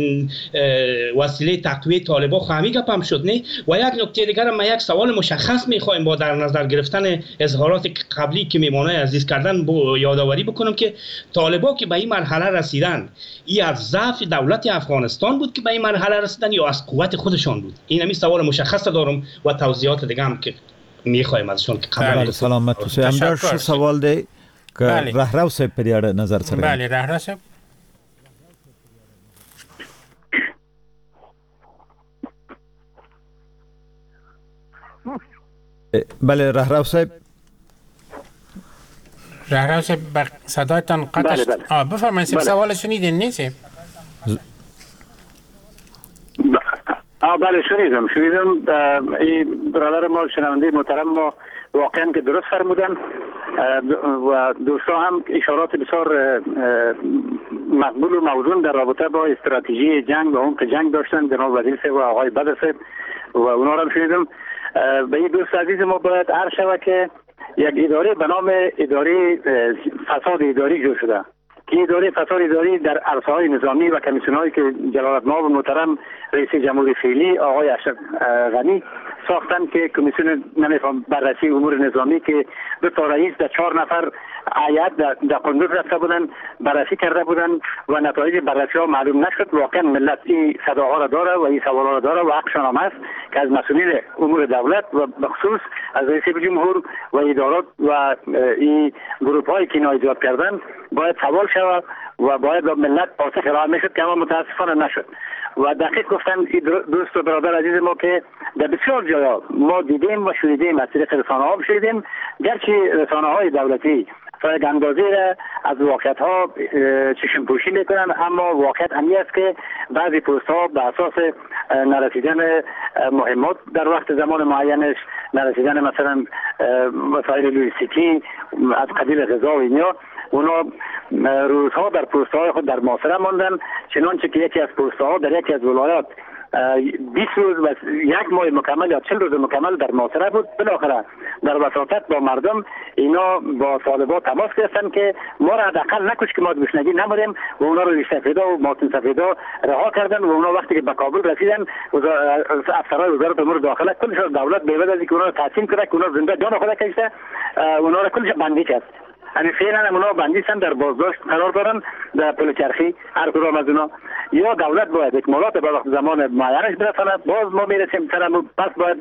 وسیله تقویه طالبان خواهی گپم شد نه و یک نکته دیگر ما یک سوال مشخص میخوایم با در نظر گرفتن اظهارات قبلی که میمانای عزیز کردن یادآوری بکنم که طالبان که به این مرحله رسیدن این از ضعف دولت افغانستان بود که به این مرحله رسیدن یا از قوت خودشان بود این همین سوال مشخص دارم و توضیحات دیگه هم که میخوایم ازشون که بله سلامت باشه. همدار شو سوال دی که رهرو صاحب په دې اړه نظر سره. بله رهرو صاحب. بله رهرو صاحب. رهرو صاحب صدایتان قطع شد. بفرمایید سوال شنیدین نیست؟ بله شنیدم این برادر ما شنونده محترم ما واقعا که درست فرمودن و دوستان هم اشارات بسیار مقبول و موزون در رابطه با استراتژی جنگ و عمق جنگ داشتن جناب وزیر صاحب و آقای بدر صاحب و اونا رو هم شنیدم. به این دوست عزیز ما باید عرض شود که یک اداره به نام اداره فساد اداری جور شده که اداره فساد اداری در عرصه‌های نظامی و کمیسیون‌هایی که جلالت‌مآب محترم رئیس جمهوری فعلی آقای اشرف غنی ساختن که کمیسیون نمیفهم بررسی امور نظامی که دو تا رئیس در 4 نفر هیئت در قندوز رفته بودن بررسی کرده بودن و نتایج بررسی ها معلوم نشد. واقعا ملت این صداها را داره و این سوالا را داره و حقشان هم است که از مسئولین امور دولت و بخصوص از رئیس جمهور و ادارات و این گروپ هایی که اینا ایجاد کردن باید سوال شود و باید به ملت پاسخ ارائه میشد که اما متاسفانه نشد. و دقیق گفتن دوست و برادر عزیز ما که در بسیار جاها ما دیدیم و شنیدیم از طریق رسانه‌ها شنیدیم، گرچه رسانه‌های دولتی فقط اندازه را از واقعیت ها چشم پوشی میکنن، اما واقعیت همی است که بعضی پست ها به اساس نرسیدن مهمات در وقت زمان معینش، نرسیدن مثلا وسایل لوجستیکی از قبیل غذا و اینا، اونا روزها در پست های خود در محاصره ماندن، چنانچه که یکی از پست ها در یکی از ولایات 20 روز و 1 ماه مکمل یا 40 روز مکمل در محاصره بود. بالاخره در وساطت با مردم اینا با طالبان تماس گرفتن که ما را حداقل نکش که ما گشنگی نمریم و اونا رو سفیدا و ماتن سفیدا رها کردن و اونا وقتی که به کابل رسیدن افسران وزارت امور داخله کلش دولت به عوض از اینکه اونا رو تحسین کرد که اونا زنده جان خود کشته، اونا رو کلش بندی کرد. یعنی فعلا اونا بندی سن در بازداشت قرار دارن در پلچرخی هر کدام از اونا. یا دولت باید اکمالات به وقت زمان معینش برساند. باز ما میرسیم سرمون پس باید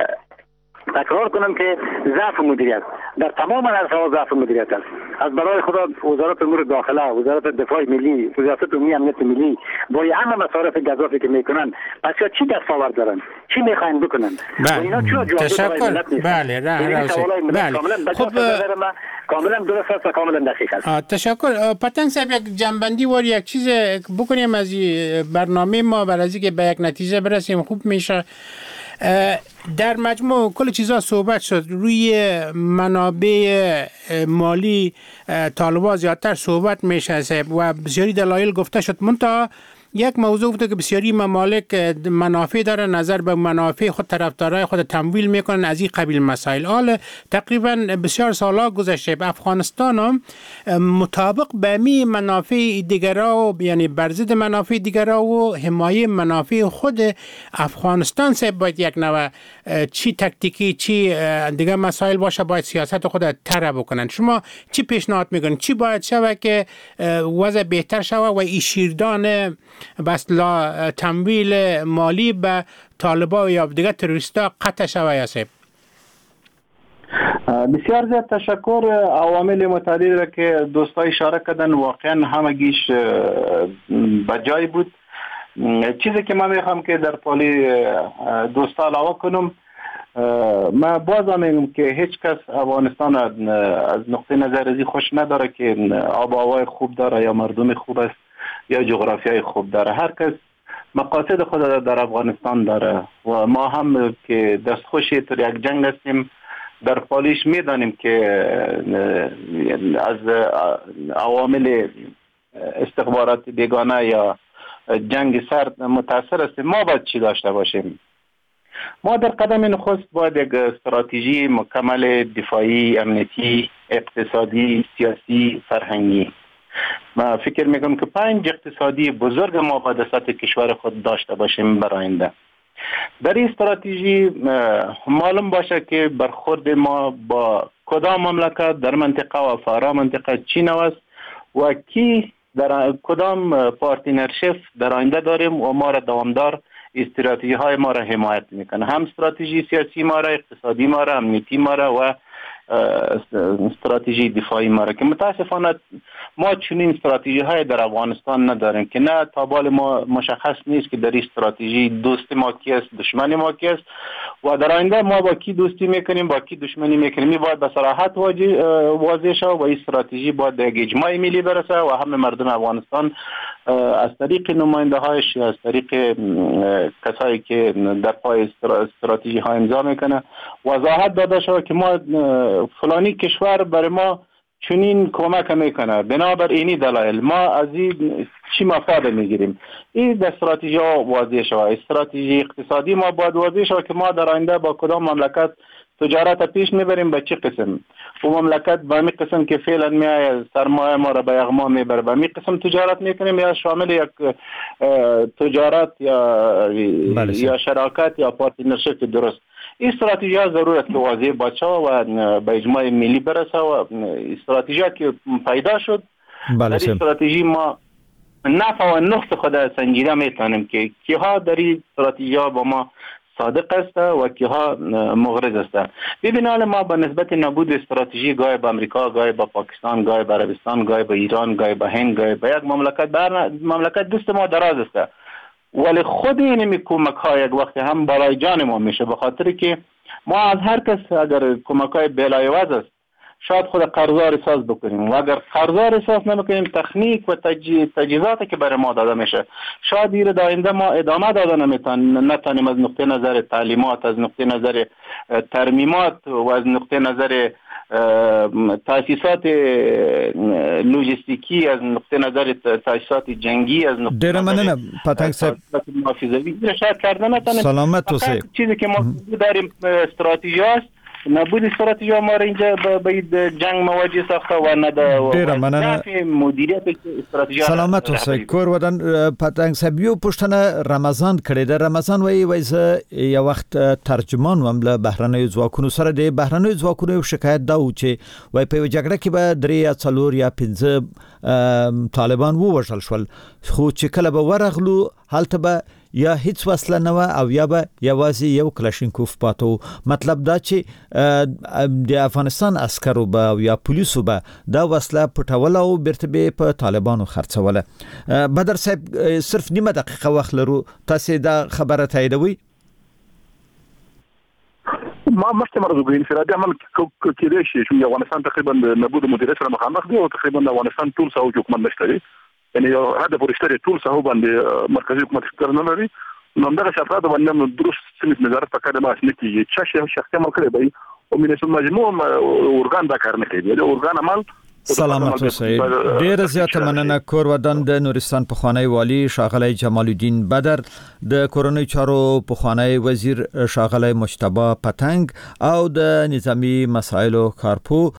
تکرار کنم که ضعف مدیریت در تمام عرصه‌ها ضعف مدیریت است. از برای خدا وزارت امور داخله، وزارت دفاع ملی، وزارت امنیت ملی با همه مصارف گزافی که میکنن پس چی دستاورد دارن؟ چی میخواین بکنن؟ اینا چرا تشکر. بله خب کاملا درست است و کاملا دقیق است. تشکر. پتنگ صاحب یک جنبندی و یک چیز بکنیم از برنامه ما برای اینکه به یک نتیجه برسیم خوب میشه. در مجموع کل چیزا صحبت شد، روی منابع مالی طالبان زیادتر صحبت میشه و بسیاری دلایل گفته شد. منتها یک موضوع بوده که بسیاری ممالک منافع داره، نظر به منافع خود طرفدارای خود تمویل میکنن از این قبیل مسائل. حال تقریبا بسیار سالا گذشته به افغانستان هم مطابق به می منافع دیگرها یعنی برضد منافع دیگرها و حمایه منافع خود افغانستان سے باید یک نوع چی تکتیکی چی دیگه مسائل باشه باید سیاست خود طرح بکنن. شما چی پیشنهاد میکنید؟ چی باید شوه که وضع بهتر شوه و این شیردان بس لا تمویل مالی به طالبان یا دیگه تروریستا قطع شوه یا سیب؟ بسیار زیاد تشکر. عوامل متعدد را که دوستا اشاره کردن واقعا همگیش بجای بود. چیزی که من میخوام که در پالی دوستا علاوه کنم، من بازم میگم که هیچ کس افغانستان از نقطه نظر ازی خوش نداره که آب و هوای خوب داره یا مردم خوب است یا جغرافیای خوب داره. هر کس مقاصد خود در افغانستان داره و ما هم که دستخوشی در یک جنگ هستیم در پالیش میدانیم که از عوامل استخبارات بیگانه یا جنگ سرد متاثر هستیم. ما باید چی داشته باشیم؟ ما در قدم نخست باید یک استراتژی مکمل دفاعی، امنیتی، اقتصادی، سیاسی، فرهنگی. ما فکر میکنم که 5 اقتصادی بزرگ ما باید سطح کشور خود داشته باشیم برای آینده. در این استراتژی معلوم باشه که برخورد ما با کدام مملکت در منطقه و فرا منطقه چی نوع است و کی در کدام پارتنرشپ در آینده داریم و ما را دوامدار استراتژی های ما را حمایت میکنه، هم استراتژی سیاسی ما را، اقتصادی ما را، امنیتی ما را و استراتژی دفاعی ما را که متاسفانه ما چنین استراتژی های در افغانستان نداریم که نه تابال ما مشخص نیست که در این استراتژی دوست ما کی است، دشمن ما کی است و در آینده ما با کی دوستی میکنیم، با کی دشمنی میکنیم. باید به صراحت واضح شود و این استراتژی باید به یک اجماع ملی برسه و همه مردم افغانستان از طریق نماینده هایش، از طریق کسایی که در پای استراتژی ها امضا میکنه وضاحت داده شود که ما فلانی کشور برای ما چنین کمک میکنه، بنابر اینی دلایل ما از این چی مفاد میگیریم. این در استراتژی ها واضح شود. استراتژی اقتصادی ما باید واضح شود که ما در آینده با کدام مملکت تجارت پیش میبریم، به چه قسم. و مملکت به می قسم که فعلا میایه سرمایه ما را به اغما میبره، به می قسم تجارت میکنیم یا شامل یک تجارت یا شراکت یا پارتنرشپ درست. این استراتژی ها ضرورت که واضح باشه و به اجماع ملی برسه و استراتژی که پیدا شد در استراتژی ما نفع و نقص خود سنجیده میتونیم که کیها در این استراتژی ها با ما صادق است و کیها مغرض است. ببینید ما به نسبت نبود استراتژی گاهی به امریکا، گاهی به پاکستان، گاهی به عربستان، گاهی به ایران، گاهی به هند، گاهی به یک مملکت دوست ما دراز است، ولی خود این کمک ها یک وقت هم برای جان ما میشه، به خاطر که ما از هر کس اگر کمک های بلایوز است شاید خود قرضدار احساس بکنیم و اگر قرضدار احساس نمیکنیم تکنیک و تجهیزاتی که برای ما داده میشه شاید این در آینده ما ادامه داده نتونیم از نقطه نظر تعلیمات، از نقطه نظر ترمیمات و از نقطه نظر تاسیسات لوجستیکی، از نقطه نظر تاسیسات جنگی، از نقطه ډیره مننه پتنګ صاحب شاید کردن نتونیم. سلامت اوسئ. چیزی که ما داریم استراتژی است، نبود استراتژی ما را اینجا به جنگ مواجه ساخته و نه د مدیریت استراتژی. سلامت اوسئ. کور ودان پتنګ صاحب یو پښتنه رمضان کړي د رمضان وای زه یو وخت ترجمان وم له بهرنیو ځواکونو سره د بهرنیو ځواکونو شکایت دا و چې وای په جګړه کې به 3 یا 4 یا 5 طالبان ووژل شول، خو چې کله به ورغلو هلته به یا هیڅ وسله نه و او یا به یوازې یو کلاشینکوف پاتو. مطلب دا چې د افغانستان عسکرو به یا پولیسو به دا وسله پټول او بیرته به په طالبانو خرڅوله. بدر صاحب صرف نیمه دقیقه وخت لرو، تاسو دا خبره تاییدوي؟ ما مخکې مرزو انفرادي عمل کېدای شي چې افغانستان تقریبا نبود مدیریت سره مخامخ دی او تقریبا افغانستان ټول ساو حکومت نشته دی، یعنی هدف ورشته ټول ساو باندې مرکزی حکومت څنګه نه لري. نو دغه افراد باندې درست سمت نظارت پکاره ما اسنه کیږي چې شخصي عمل کړی دی او مینه مجموع اورګان دا کار نه کوي، د اورګان عمل. سلامت اوسئ. ډیر زیاته مننه. کور ودان د نورستان پخوانی والی شاغلی جمال الدین بدر، د کورونی چارو پخوانی وزیر شاغلی مجتبی پتنګ او د نظامی مسایلو کارپو